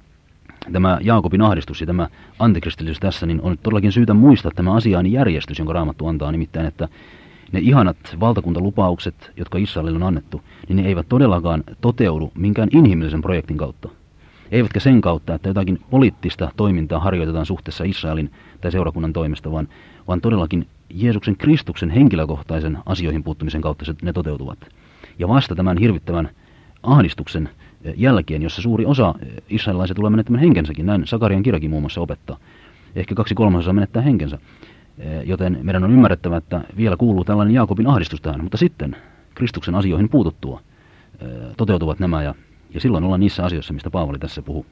tämä Jaakobin ahdistus ja tämä antikristillisyys tässä, niin on todellakin syytä muistaa tämä asiain järjestys, jonka Raamattu antaa, nimittäin, että ne ihanat valtakuntalupaukset, jotka Israelille on annettu, niin ne eivät todellakaan toteudu minkään inhimillisen projektin kautta. Eivätkä sen kautta, että jotakin poliittista toimintaa harjoitetaan suhteessa Israelin tai seurakunnan toimesta, vaan todellakin Jeesuksen Kristuksen henkilökohtaisen asioihin puuttumisen kautta ne toteutuvat. Ja vasta tämän hirvittävän ahdistuksen jälkeen, jossa suuri osa israelilaisia tulee menettämään henkensäkin, näin Sakarian kirjakin muun muassa opettaa. Ehkä 2/3 menettää henkensä. Joten meidän on ymmärrettävä, että vielä kuuluu tällainen Jaakobin ahdistus tähän, mutta sitten Kristuksen asioihin puututtua toteutuvat nämä ja silloin ollaan niissä asioissa, mistä Paavali tässä puhuu.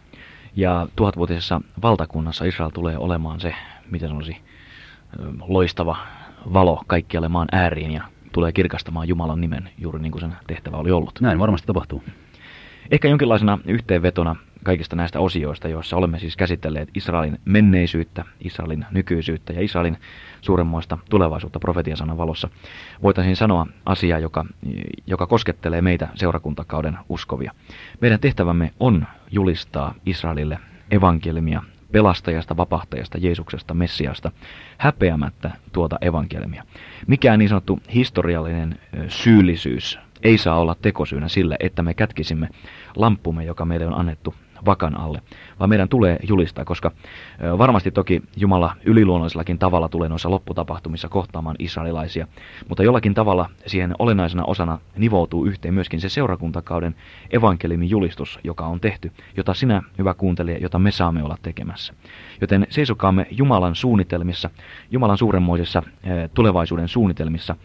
Ja 1000-vuotisessa valtakunnassa Israel tulee olemaan se, miten sanoisi, loistava valo kaikkialle maan ääriin ja tulee kirkastamaan Jumalan nimen juuri niin kuin sen tehtävä oli ollut. Näin varmasti tapahtuu. Ehkä jonkinlaisena yhteenvetona kaikista näistä osioista, joissa olemme siis käsitelleet Israelin menneisyyttä, Israelin nykyisyyttä ja Israelin suuremmoista tulevaisuutta profetiasanan valossa, voitaisiin sanoa asia, joka koskettelee meitä seurakuntakauden uskovia. Meidän tehtävämme on julistaa Israelille evankeliumia pelastajasta, vapahtajasta, Jeesuksesta, Messiasta, häpeämättä tuota evankeliumia. Mikään niin sanottu historiallinen syyllisyys ei saa olla tekosyynä sille, että me kätkisimme lamppumme, joka meille on annettu vakan alle, vaan meidän tulee julistaa, koska varmasti toki Jumala yliluonnollisellakin tavalla tulee noissa lopputapahtumissa kohtaamaan israelilaisia, mutta jollakin tavalla siihen olennaisena osana nivoutuu yhteen myöskin se seurakuntakauden evankeliumin julistus, joka on tehty, jota sinä, hyvä kuuntelija, jota me saamme olla tekemässä. Joten seisokaamme Jumalan suunnitelmissa, Jumalan suuremmoisissa tulevaisuuden suunnitelmissa,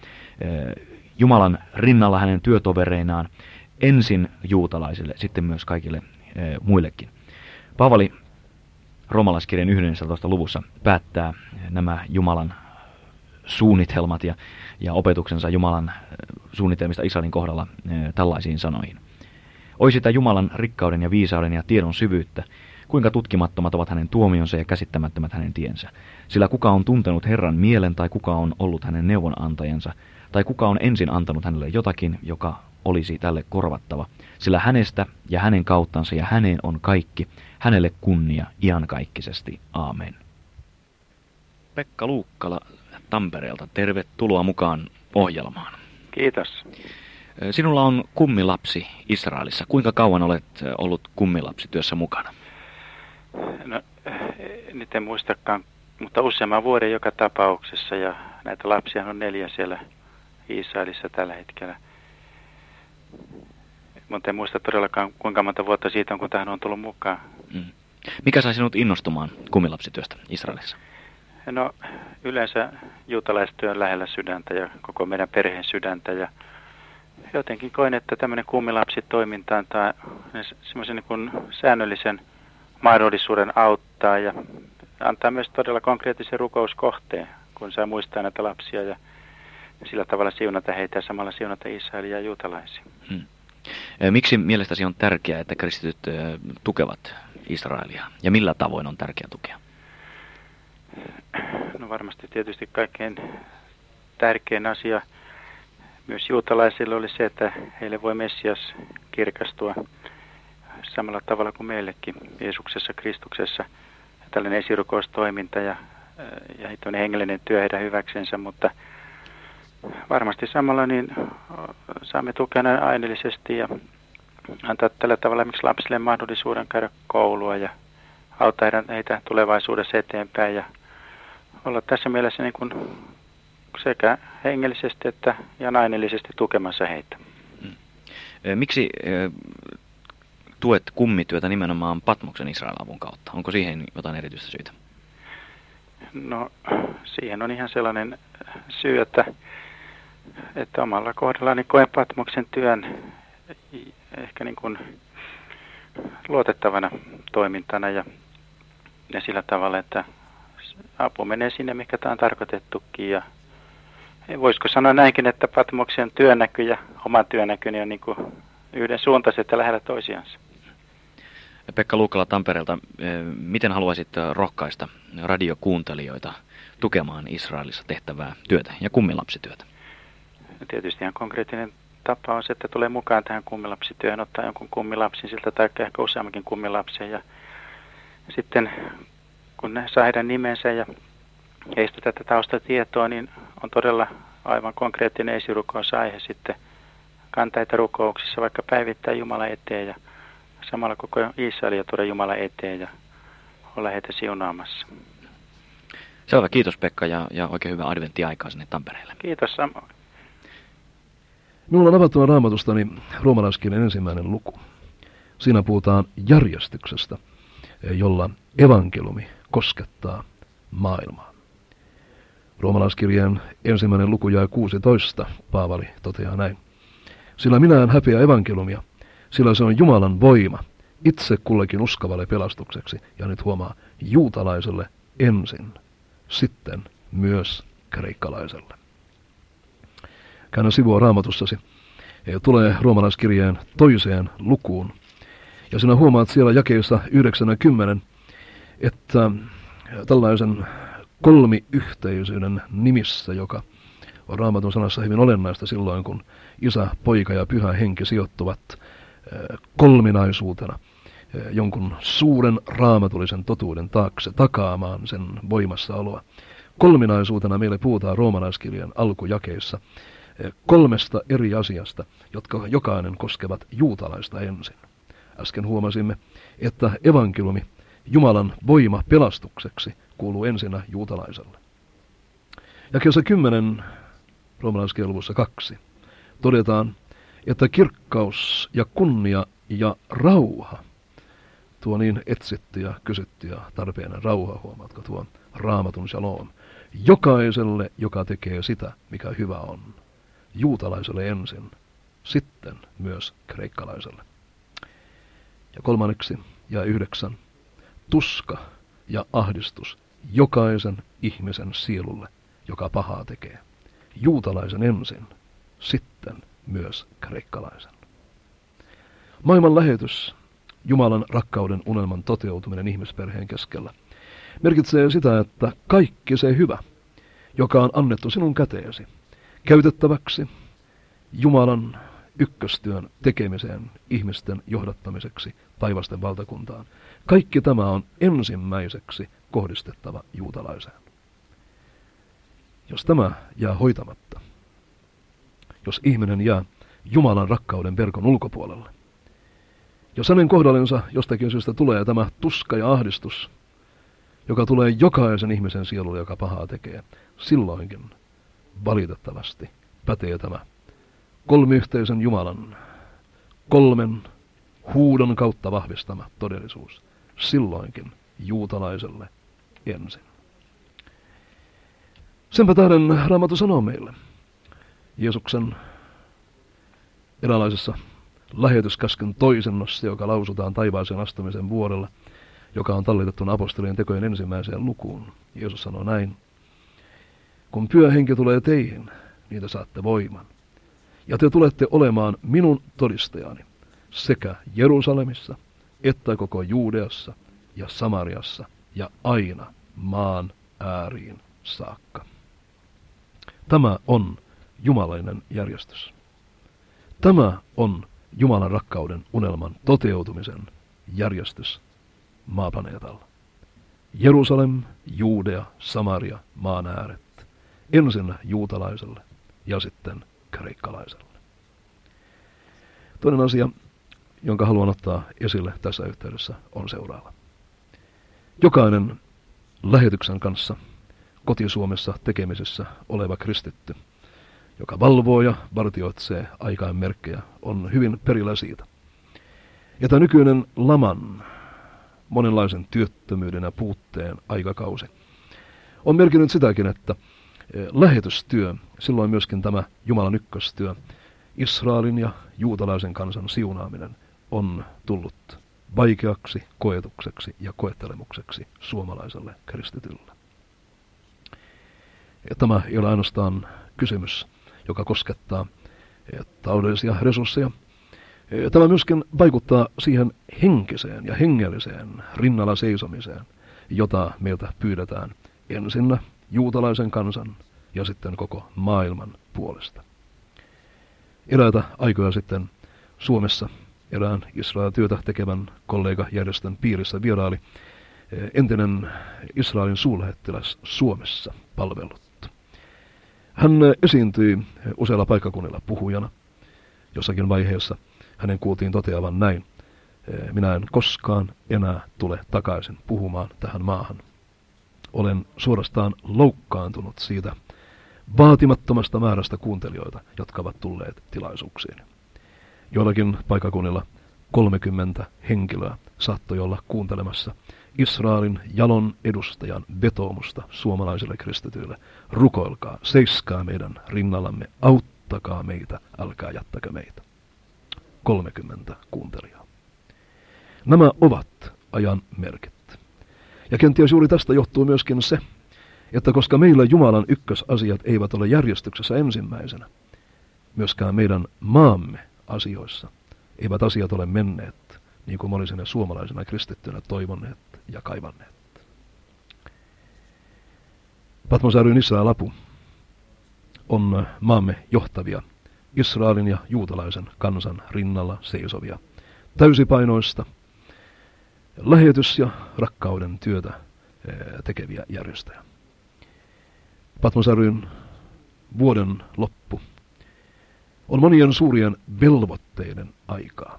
Jumalan rinnalla hänen työtovereinaan, ensin juutalaisille, sitten myös kaikille muillekin. Paavali roomalaiskirjan 11. luvussa päättää nämä Jumalan suunnitelmat ja opetuksensa Jumalan suunnitelmista Israelin kohdalla tällaisiin sanoihin. Oi sitä Jumalan rikkauden ja viisauden ja tiedon syvyyttä, kuinka tutkimattomat ovat hänen tuomionsa ja käsittämättömät hänen tiensä. Sillä kuka on tuntenut Herran mielen tai kuka on ollut hänen neuvonantajansa, tai kuka on ensin antanut hänelle jotakin, joka olisi tälle korvattava. Sillä hänestä ja hänen kauttansa ja häneen on kaikki, hänelle kunnia iankaikkisesti. Aamen. Pekka Luukkala Tampereelta, tervetuloa mukaan ohjelmaan. Kiitos. Sinulla on kummilapsi Israelissa. Kuinka kauan olet ollut kummilapsityössä mukana? No, nyt en muistakaan, mutta useamman vuoden joka tapauksessa, ja näitä lapsia on 4 siellä Israelissa tällä hetkellä. Mutta en muista todellakaan, kuinka monta vuotta siitä on, kun tähän on tullut mukaan. Mikä sai sinut innostumaan kummilapsityöstä Israelissa? No, yleensä juutalaistyö on lähellä sydäntä ja koko meidän perheen sydäntä. Ja jotenkin koin, että tämmöinen kummilapsitoiminta antaa semmoisen niin kuin säännöllisen mahdollisuuden auttaa ja antaa myös todella konkreettisen rukouskohteen, kun saa muistaa näitä lapsia ja sillä tavalla siunata heitä ja samalla siunata Israelia ja juutalaisia. Miksi mielestäsi on tärkeää, että kristityt tukevat Israelia ja millä tavoin on tärkeää tukea? No varmasti tietysti kaikkein tärkein asia myös juutalaisille oli se, että heille voi Messias kirkastua samalla tavalla kuin meillekin Jeesuksessa, Kristuksessa. Ja tällainen esirukoustoiminta ja hengellinen työ heidän hyväksensä, mutta varmasti samalla niin saamme tukea aineellisesti ja antaa tällä tavalla esimerkiksi lapsille mahdollisuuden käydä koulua ja auttaa heitä tulevaisuudessa eteenpäin ja olla tässä mielessä niin kuin sekä hengellisesti että ja aineellisesti tukemassa heitä. Miksi tuet kummityötä nimenomaan Patmoksen Israel-avun kautta? Onko siihen jotain erityistä syytä? No, siihen on ihan sellainen syy, että omalla kohdallani koen Patmoksen työn ehkä niin kuin luotettavana toimintana ja sillä tavalla, että apu menee sinne, mikä tämä on tarkoitettukin. Ja voisiko sanoa näinkin, että Patmoksen työnäky ja oma työnäkyni on niin kuin yhdensuuntaiset ja lähellä toisiansa. Pekka Luukkala Tampereelta, miten haluaisit rohkaista radiokuuntelijoita tukemaan Israelissa tehtävää työtä ja kummilapsityötä? Tietysti ihan konkreettinen tapa on se, että tulee mukaan tähän kummilapsityöhön, ottaa jonkun kummilapsin siltä tai ehkä useammankin kummilapsen. Ja sitten kun ne saa heidän nimensä ja heistä tätä taustatietoa, niin on todella aivan konkreettinen esirukounsaihe sitten kantaa heitä rukouksissa, vaikka päivittää Jumala eteen ja samalla koko Israelia tuoda Jumala eteen ja olla heitä siunaamassa. Selvä, kiitos Pekka ja oikein hyvää adventtiaikaa sinne Tampereelle. Kiitos samoin. Minulla on avattuna raamatustani roomalaiskirjan 1. luku. Siinä puhutaan järjestyksestä, jolla evankeliumi koskettaa maailmaa. Roomalaiskirjan 1. luku jae 16 Paavali toteaa näin. Sillä minä en häpeä evankeliumia, sillä se on Jumalan voima itse kullekin uskovalle pelastukseksi. Ja nyt huomaa, juutalaiselle ensin, sitten myös kreikkalaiselle. Käännä sivua raamatussasi. Tulee roomalaiskirjeen 2. lukuun. Ja sinä huomaat siellä jakeissa 90, että tällaisen kolmiyhteisyyden nimissä, joka on Raamatun sanassa hyvin olennaista silloin, kun Isä, Poika ja Pyhä Henki sijoittuvat kolminaisuutena jonkun suuren raamatullisen totuuden taakse takaamaan sen voimassaoloa. Kolminaisuutena meille puhutaan roomalaiskirjan alkujakeissa 3 eri asiasta, jotka jokainen koskevat juutalaista ensin. Äsken huomasimme, että evankeliumi, Jumalan voima pelastukseksi, kuuluu ensinnä juutalaiselle. Jakeessa 10, roomalaiskirjan luvussa 2, todetaan, että kirkkaus ja kunnia ja rauha, tuo niin etsitty ja kysytty ja tarpeinen rauha, huomaatko tuon raamatun shalom, jokaiselle, joka tekee sitä, mikä hyvä on. Juutalaiselle ensin, sitten myös kreikkalaiselle. Ja 3. ja 9. Tuska ja ahdistus jokaisen ihmisen sielulle, joka pahaa tekee. Juutalaisen ensin, sitten myös kreikkalaisen. Maailman lähetys, Jumalan rakkauden unelman toteutuminen ihmisperheen keskellä, merkitsee sitä, että kaikki se hyvä, joka on annettu sinun käteesi, käytettäväksi Jumalan ykköstyön tekemiseen ihmisten johdattamiseksi taivasten valtakuntaan. Kaikki tämä on ensimmäiseksi kohdistettava juutalaiseen. Jos tämä jää hoitamatta, jos ihminen jää Jumalan rakkauden verkon ulkopuolelle, jos hänen kohdallensa jostakin syystä tulee tämä tuska ja ahdistus, joka tulee jokaisen ihmisen sielulle, joka pahaa tekee, silloinkin valitettavasti pätee tämä kolmiyhteisen Jumalan 3 huudon kautta vahvistama todellisuus. Silloinkin juutalaiselle ensin. Senpä tähden Raamattu sanoo meille Jeesuksen eräänlaisessa lähetyskäskyn toisennossa, joka lausutaan taivaaseen astumisen vuodella, joka on talletettuna apostolien tekojen 1. lukuun. Jeesus sanoo näin: kun Pyhä Henki tulee teihin, niitä saatte voiman. Ja te tulette olemaan minun todistajani sekä Jerusalemissa, että koko Juudeassa ja Samariassa ja aina maan ääriin saakka. Tämä on jumalainen järjestys. Tämä on Jumalan rakkauden unelman toteutumisen järjestys maaplaneetalla. Jerusalem, Juudea, Samaria, maan ääret. Ensin juutalaiselle ja sitten kreikkalaiselle. Toinen asia, jonka haluan ottaa esille tässä yhteydessä, on seuraava. Jokainen lähetyksen kanssa koti-Suomessa tekemisessä oleva kristitty, joka valvoo ja vartioitsee aikaan merkkejä, on hyvin perillä siitä, että nykyinen laman, monenlaisen työttömyyden ja puutteen aikakausi on merkinnyt sitäkin, että lähetystyö, silloin myöskin tämä Jumalan ykköstyö, Israelin ja juutalaisen kansan siunaaminen, on tullut vaikeaksi koetukseksi ja koettelemukseksi suomalaiselle kristitylle. Ja tämä ei ole ainoastaan kysymys, joka koskettaa taloudellisia resursseja. Tämä myöskin vaikuttaa siihen henkiseen ja hengelliseen rinnalla seisomiseen, jota meiltä pyydetään ensinnä juutalaisen kansan ja sitten koko maailman puolesta. Eräitä aikoja sitten Suomessa erään Israel-työtä tekevän kollegajärjestön piirissä vieraili entinen Israelin suurlähettiläs Suomessa palvellut. Hän esiintyi useilla paikkakunnilla puhujana. Jossakin vaiheessa hänen kuultiin toteavan näin: minä en koskaan enää tule takaisin puhumaan tähän maahan. Olen suorastaan loukkaantunut siitä vaatimattomasta määrästä kuuntelijoita, jotka ovat tulleet tilaisuuksiin. Joillakin paikkakunnilla 30 henkilöä saattoi olla kuuntelemassa Israelin jalon edustajan vetoomusta suomalaisille kristityille: rukoilkaa, seiskaa meidän rinnallamme, auttakaa meitä, älkää jättäkö meitä. 30 kuuntelijaa. Nämä ovat ajan merkit. Ja kenties juuri tästä johtuu myöskin se, että koska meillä Jumalan ykkösasiat eivät ole järjestyksessä ensimmäisenä, myöskään meidän maamme asioissa eivät asiat ole menneet niin kuin me olisimme suomalaisena kristittyinä toivonneet ja kaivanneet. Patmos ry:n Israel-apu on maamme johtavia Israelin ja juutalaisen kansan rinnalla seisovia täysipainoista lähetys- ja rakkauden työtä tekeviä järjestöjä. Patmos ry:n vuoden loppu on monien suurien velvoitteiden aikaa.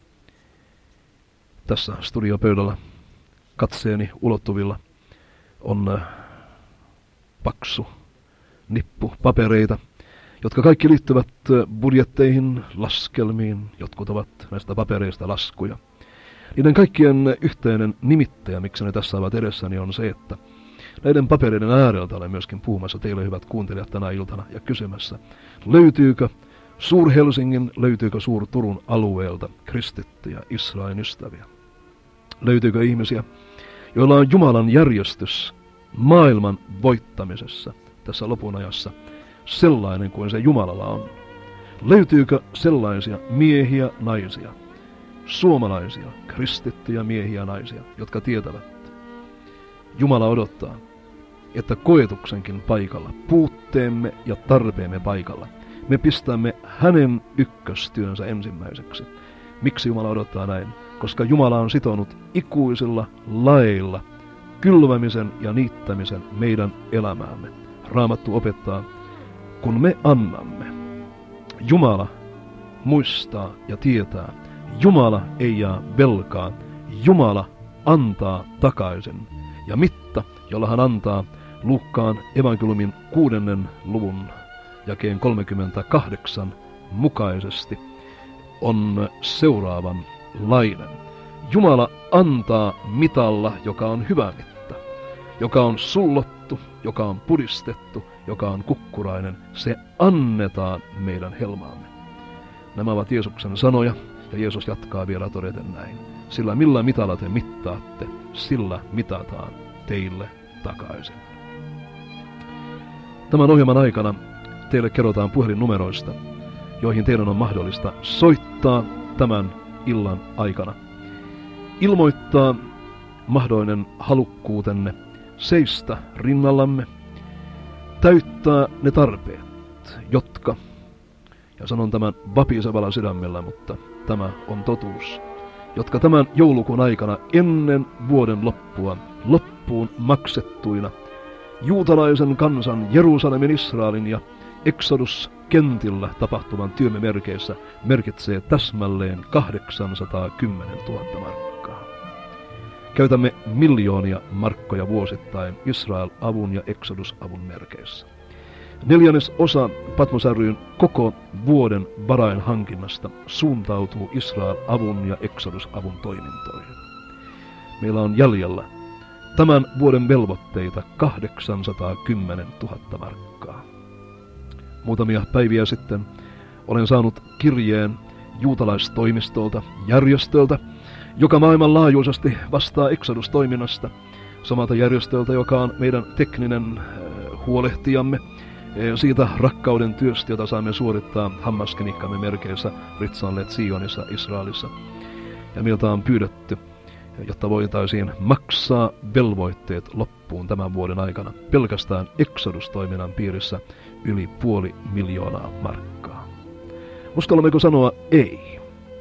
Tässä studiopöydällä katseeni ulottuvilla on paksu nippu papereita, jotka kaikki liittyvät budjetteihin, laskelmiin. Jotkut ovat näistä papereista laskuja. Niiden kaikkien yhteinen nimittäjä, miksi ne tässä ovat edessäni, on se, että näiden papereiden ääreltä olen myöskin puhumassa teille, hyvät kuuntelijat, tänä iltana ja kysymässä: löytyykö Suur-Helsingin, löytyykö Suur-Turun alueelta kristittyjä Israelin ystäviä? Löytyykö ihmisiä, joilla on Jumalan järjestys maailman voittamisessa tässä lopun ajassa sellainen kuin se Jumalalla on? Löytyykö sellaisia miehiä, naisia, suomalaisia, kristittyjä miehiä ja naisia, jotka tietävät: Jumala odottaa, että koetuksenkin paikalla, puutteemme ja tarpeemme paikalla, me pistämme hänen ykköstyönsä ensimmäiseksi. Miksi Jumala odottaa näin? Koska Jumala on sitonut ikuisilla laeilla kylvämisen ja niittämisen meidän elämäämme. Raamattu opettaa, kun me annamme, Jumala muistaa ja tietää. Jumala ei jää velkaa. Jumala antaa takaisin. ja mitta, jolla hän antaa Luukkaan evankeliumin 6. luvun jakeen 38 mukaisesti, on seuraavanlainen. Jumala antaa mitalla, joka on hyvä mitta, joka on sullottu, joka on pudistettu, joka on kukkurainen. Se annetaan meidän helmaamme. Nämä ovat Jeesuksen sanoja, ja Jeesus jatkaa vielä todeten näin. Sillä millä mitalla te mittaatte, sillä mitataan teille takaisin. Tämän ohjelman aikana teille kerrotaan puhelinnumeroista, joihin teidän on mahdollista soittaa tämän illan aikana. Ilmoittaa mahdollinen halukkuutenne seistä rinnallamme, täyttää ne tarpeet, jotka, ja sanon tämän vapisevalla sydämellä, mutta tämä on totuus, jotka tämän joulukuun aikana ennen vuoden loppua loppuun maksettuina juutalaisen kansan Jerusalemin, Israelin ja Exodus-kentillä tapahtuvan työmme merkeissä merkitsee täsmälleen 810 000 markkaa. Käytämme miljoonia markkoja vuosittain Israel-avun ja Exodus-avun merkeissä. 4/4 Patmos ry:n koko vuoden varainhankinnasta suuntautuu Israel-avun ja Exodus-avun toimintoihin. Meillä on jäljellä tämän vuoden velvoitteita 810 000 markkaa. Muutamia päiviä sitten olen saanut kirjeen juutalaistoimistolta, järjestöltä, joka maailmanlaajuisesti vastaa Exodus-toiminnasta, samalta järjestöltä, joka on meidän tekninen huolehtijamme siitä rakkauden työstä, jota saamme suorittaa hammaskenikkamme merkeissä Ritsan Zionissa, Israelissa. Ja meiltä on pyydetty, jotta voitaisiin maksaa velvoitteet loppuun tämän vuoden aikana pelkästään Exodus-toiminnan piirissä yli 500 000 markkaa. Uskallammeko sanoa ei?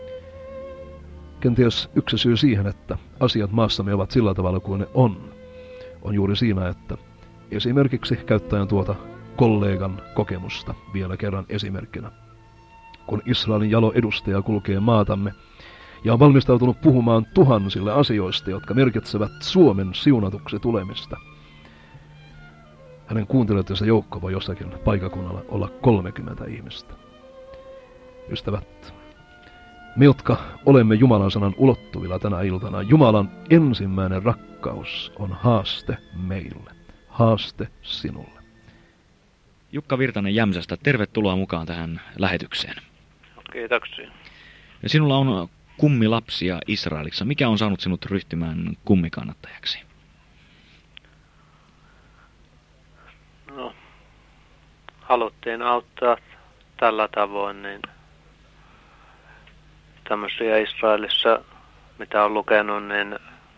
Kenties yksi syy siihen, että asiat maassamme ovat sillä tavalla kuin ne on juuri siinä, että esimerkiksi käyttäen tuota kollegan kokemusta vielä kerran esimerkkinä. Kun Israelin jalo edustaja kulkee maatamme ja on valmistautunut puhumaan tuhansille asioista, jotka merkitsevät Suomen siunatuksi tulemista, hänen kuuntelijoidensa joukko voi jossakin paikakunnalla olla 30 ihmistä. Ystävät, me, jotka olemme Jumalan sanan ulottuvilla tänä iltana, Jumalan ensimmäinen rakkaus on haaste meille, haaste sinulle. Jukka Virtanen Jämsästä, tervetuloa mukaan tähän lähetykseen. Kiitoksia. Sinulla on kummilapsia Israelissa. Mikä on saanut sinut ryhtymään kummikannattajaksi? No, haluttiin auttaa tällä tavoin, niin tämmöisiä Israelissa, mitä on lukenut, niin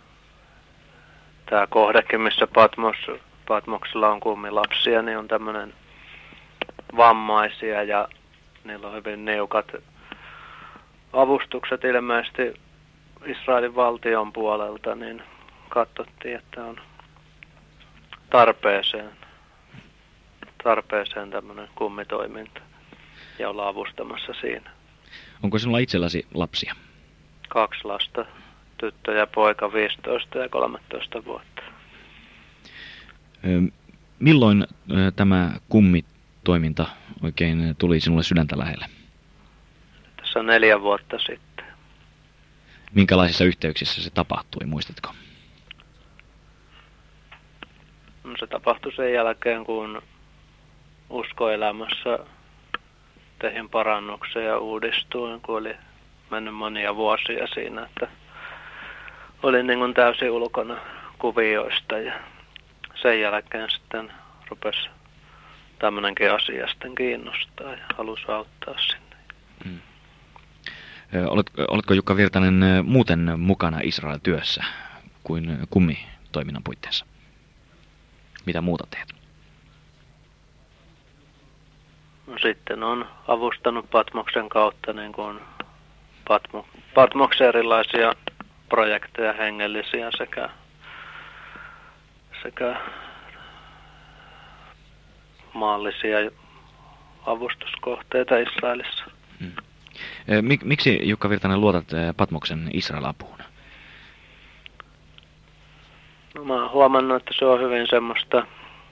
tämä kohdekin, missä Patmoksella on kummilapsia, niin on tämmöinen vammaisia ja niillä on hyvin niukat avustukset ilmeisesti Israelin valtion puolelta, niin katsottiin, että on tarpeeseen tämmöinen kummitoiminta ja olla avustamassa siinä. Onko sinulla itselläsi lapsia? 2 lasta, tyttö ja poika, 15 ja 13 vuotta. Milloin tämä kummitoiminta oikein tuli sinulle sydäntä lähelle? Tässä on 4 vuotta sitten. Minkälaisissa yhteyksissä se tapahtui, muistatko? No, se tapahtui sen jälkeen, kun uskoelämässä tein parannuksia ja uudistuin, kun oli mennyt monia vuosia siinä, että olin niin kuin täysin ulkona kuvioista ja sen jälkeen sitten rupesi tämmöinenkin asia sitten kiinnostaa ja halusi auttaa sinne. Mm. Oletko Jukka Virtanen muuten mukana Israel-työssä kuin kummitoiminnan puitteissa? Mitä muuta teet? No, sitten on avustanut Patmoksen kautta niin kuin Patmoksen erilaisia projekteja, hengellisiä sekä maallisia avustuskohteita Israelissa. Hmm. Miksi, Jukka Virtanen, luotat Patmoksen Israel-apuun? No, No, mä oon huomannut, että se on hyvin semmoista,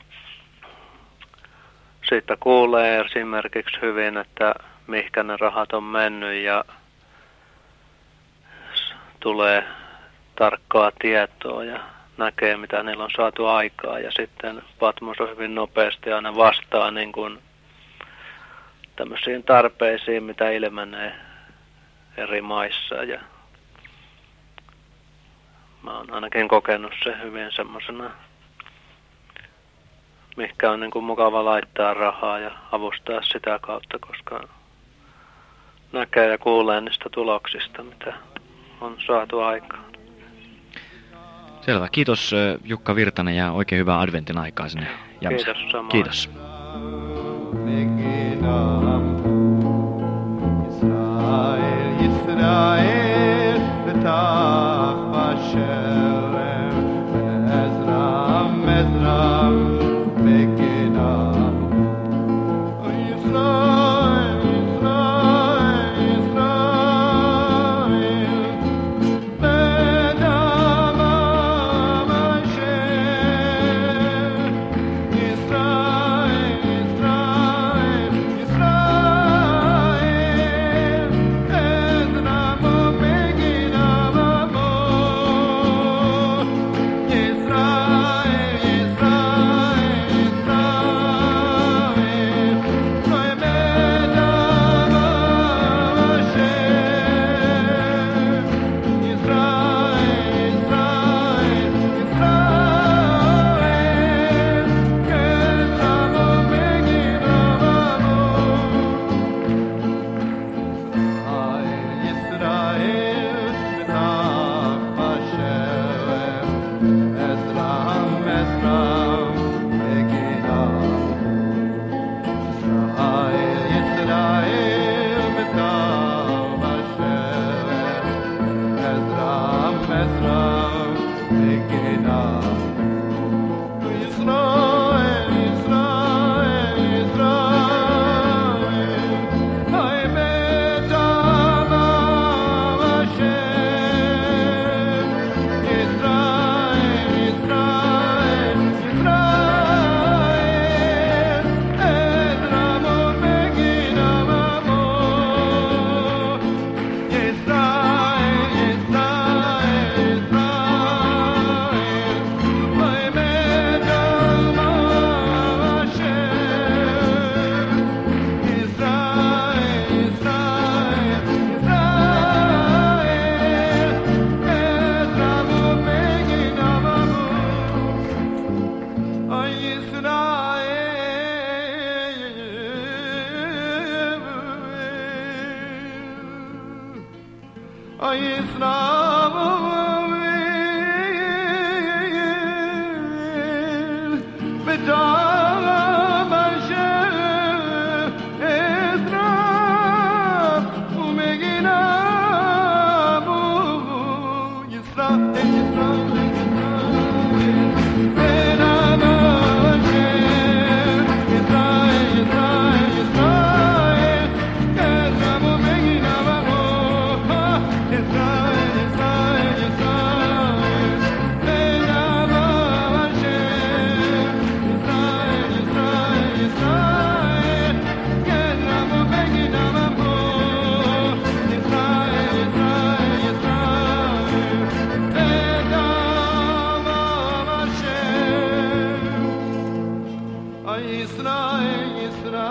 siitä kuulee esimerkiksi hyvin, että mihinkä ne rahat on mennyt ja tulee tarkkaa tietoa ja näkee, mitä niillä on saatu aikaa. Ja sitten Patmos on hyvin nopeasti aina vastaa niin kuin tämmöisiin tarpeisiin, mitä ilmenee eri maissa. Ja mä oon ainakin kokenut sen hyvin semmoisena, mihinkä on niin kuin mukava laittaa rahaa ja avustaa sitä kautta, koska näkee ja kuulee niistä tuloksista, mitä on saatu aikaan. Selvä. Kiitos Jukka Virtanen ja oikein hyvää adventin aikaa sinne Jämsään. Kiitos samoin. Kiitos.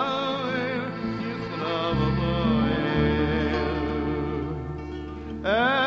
Israel, Israel,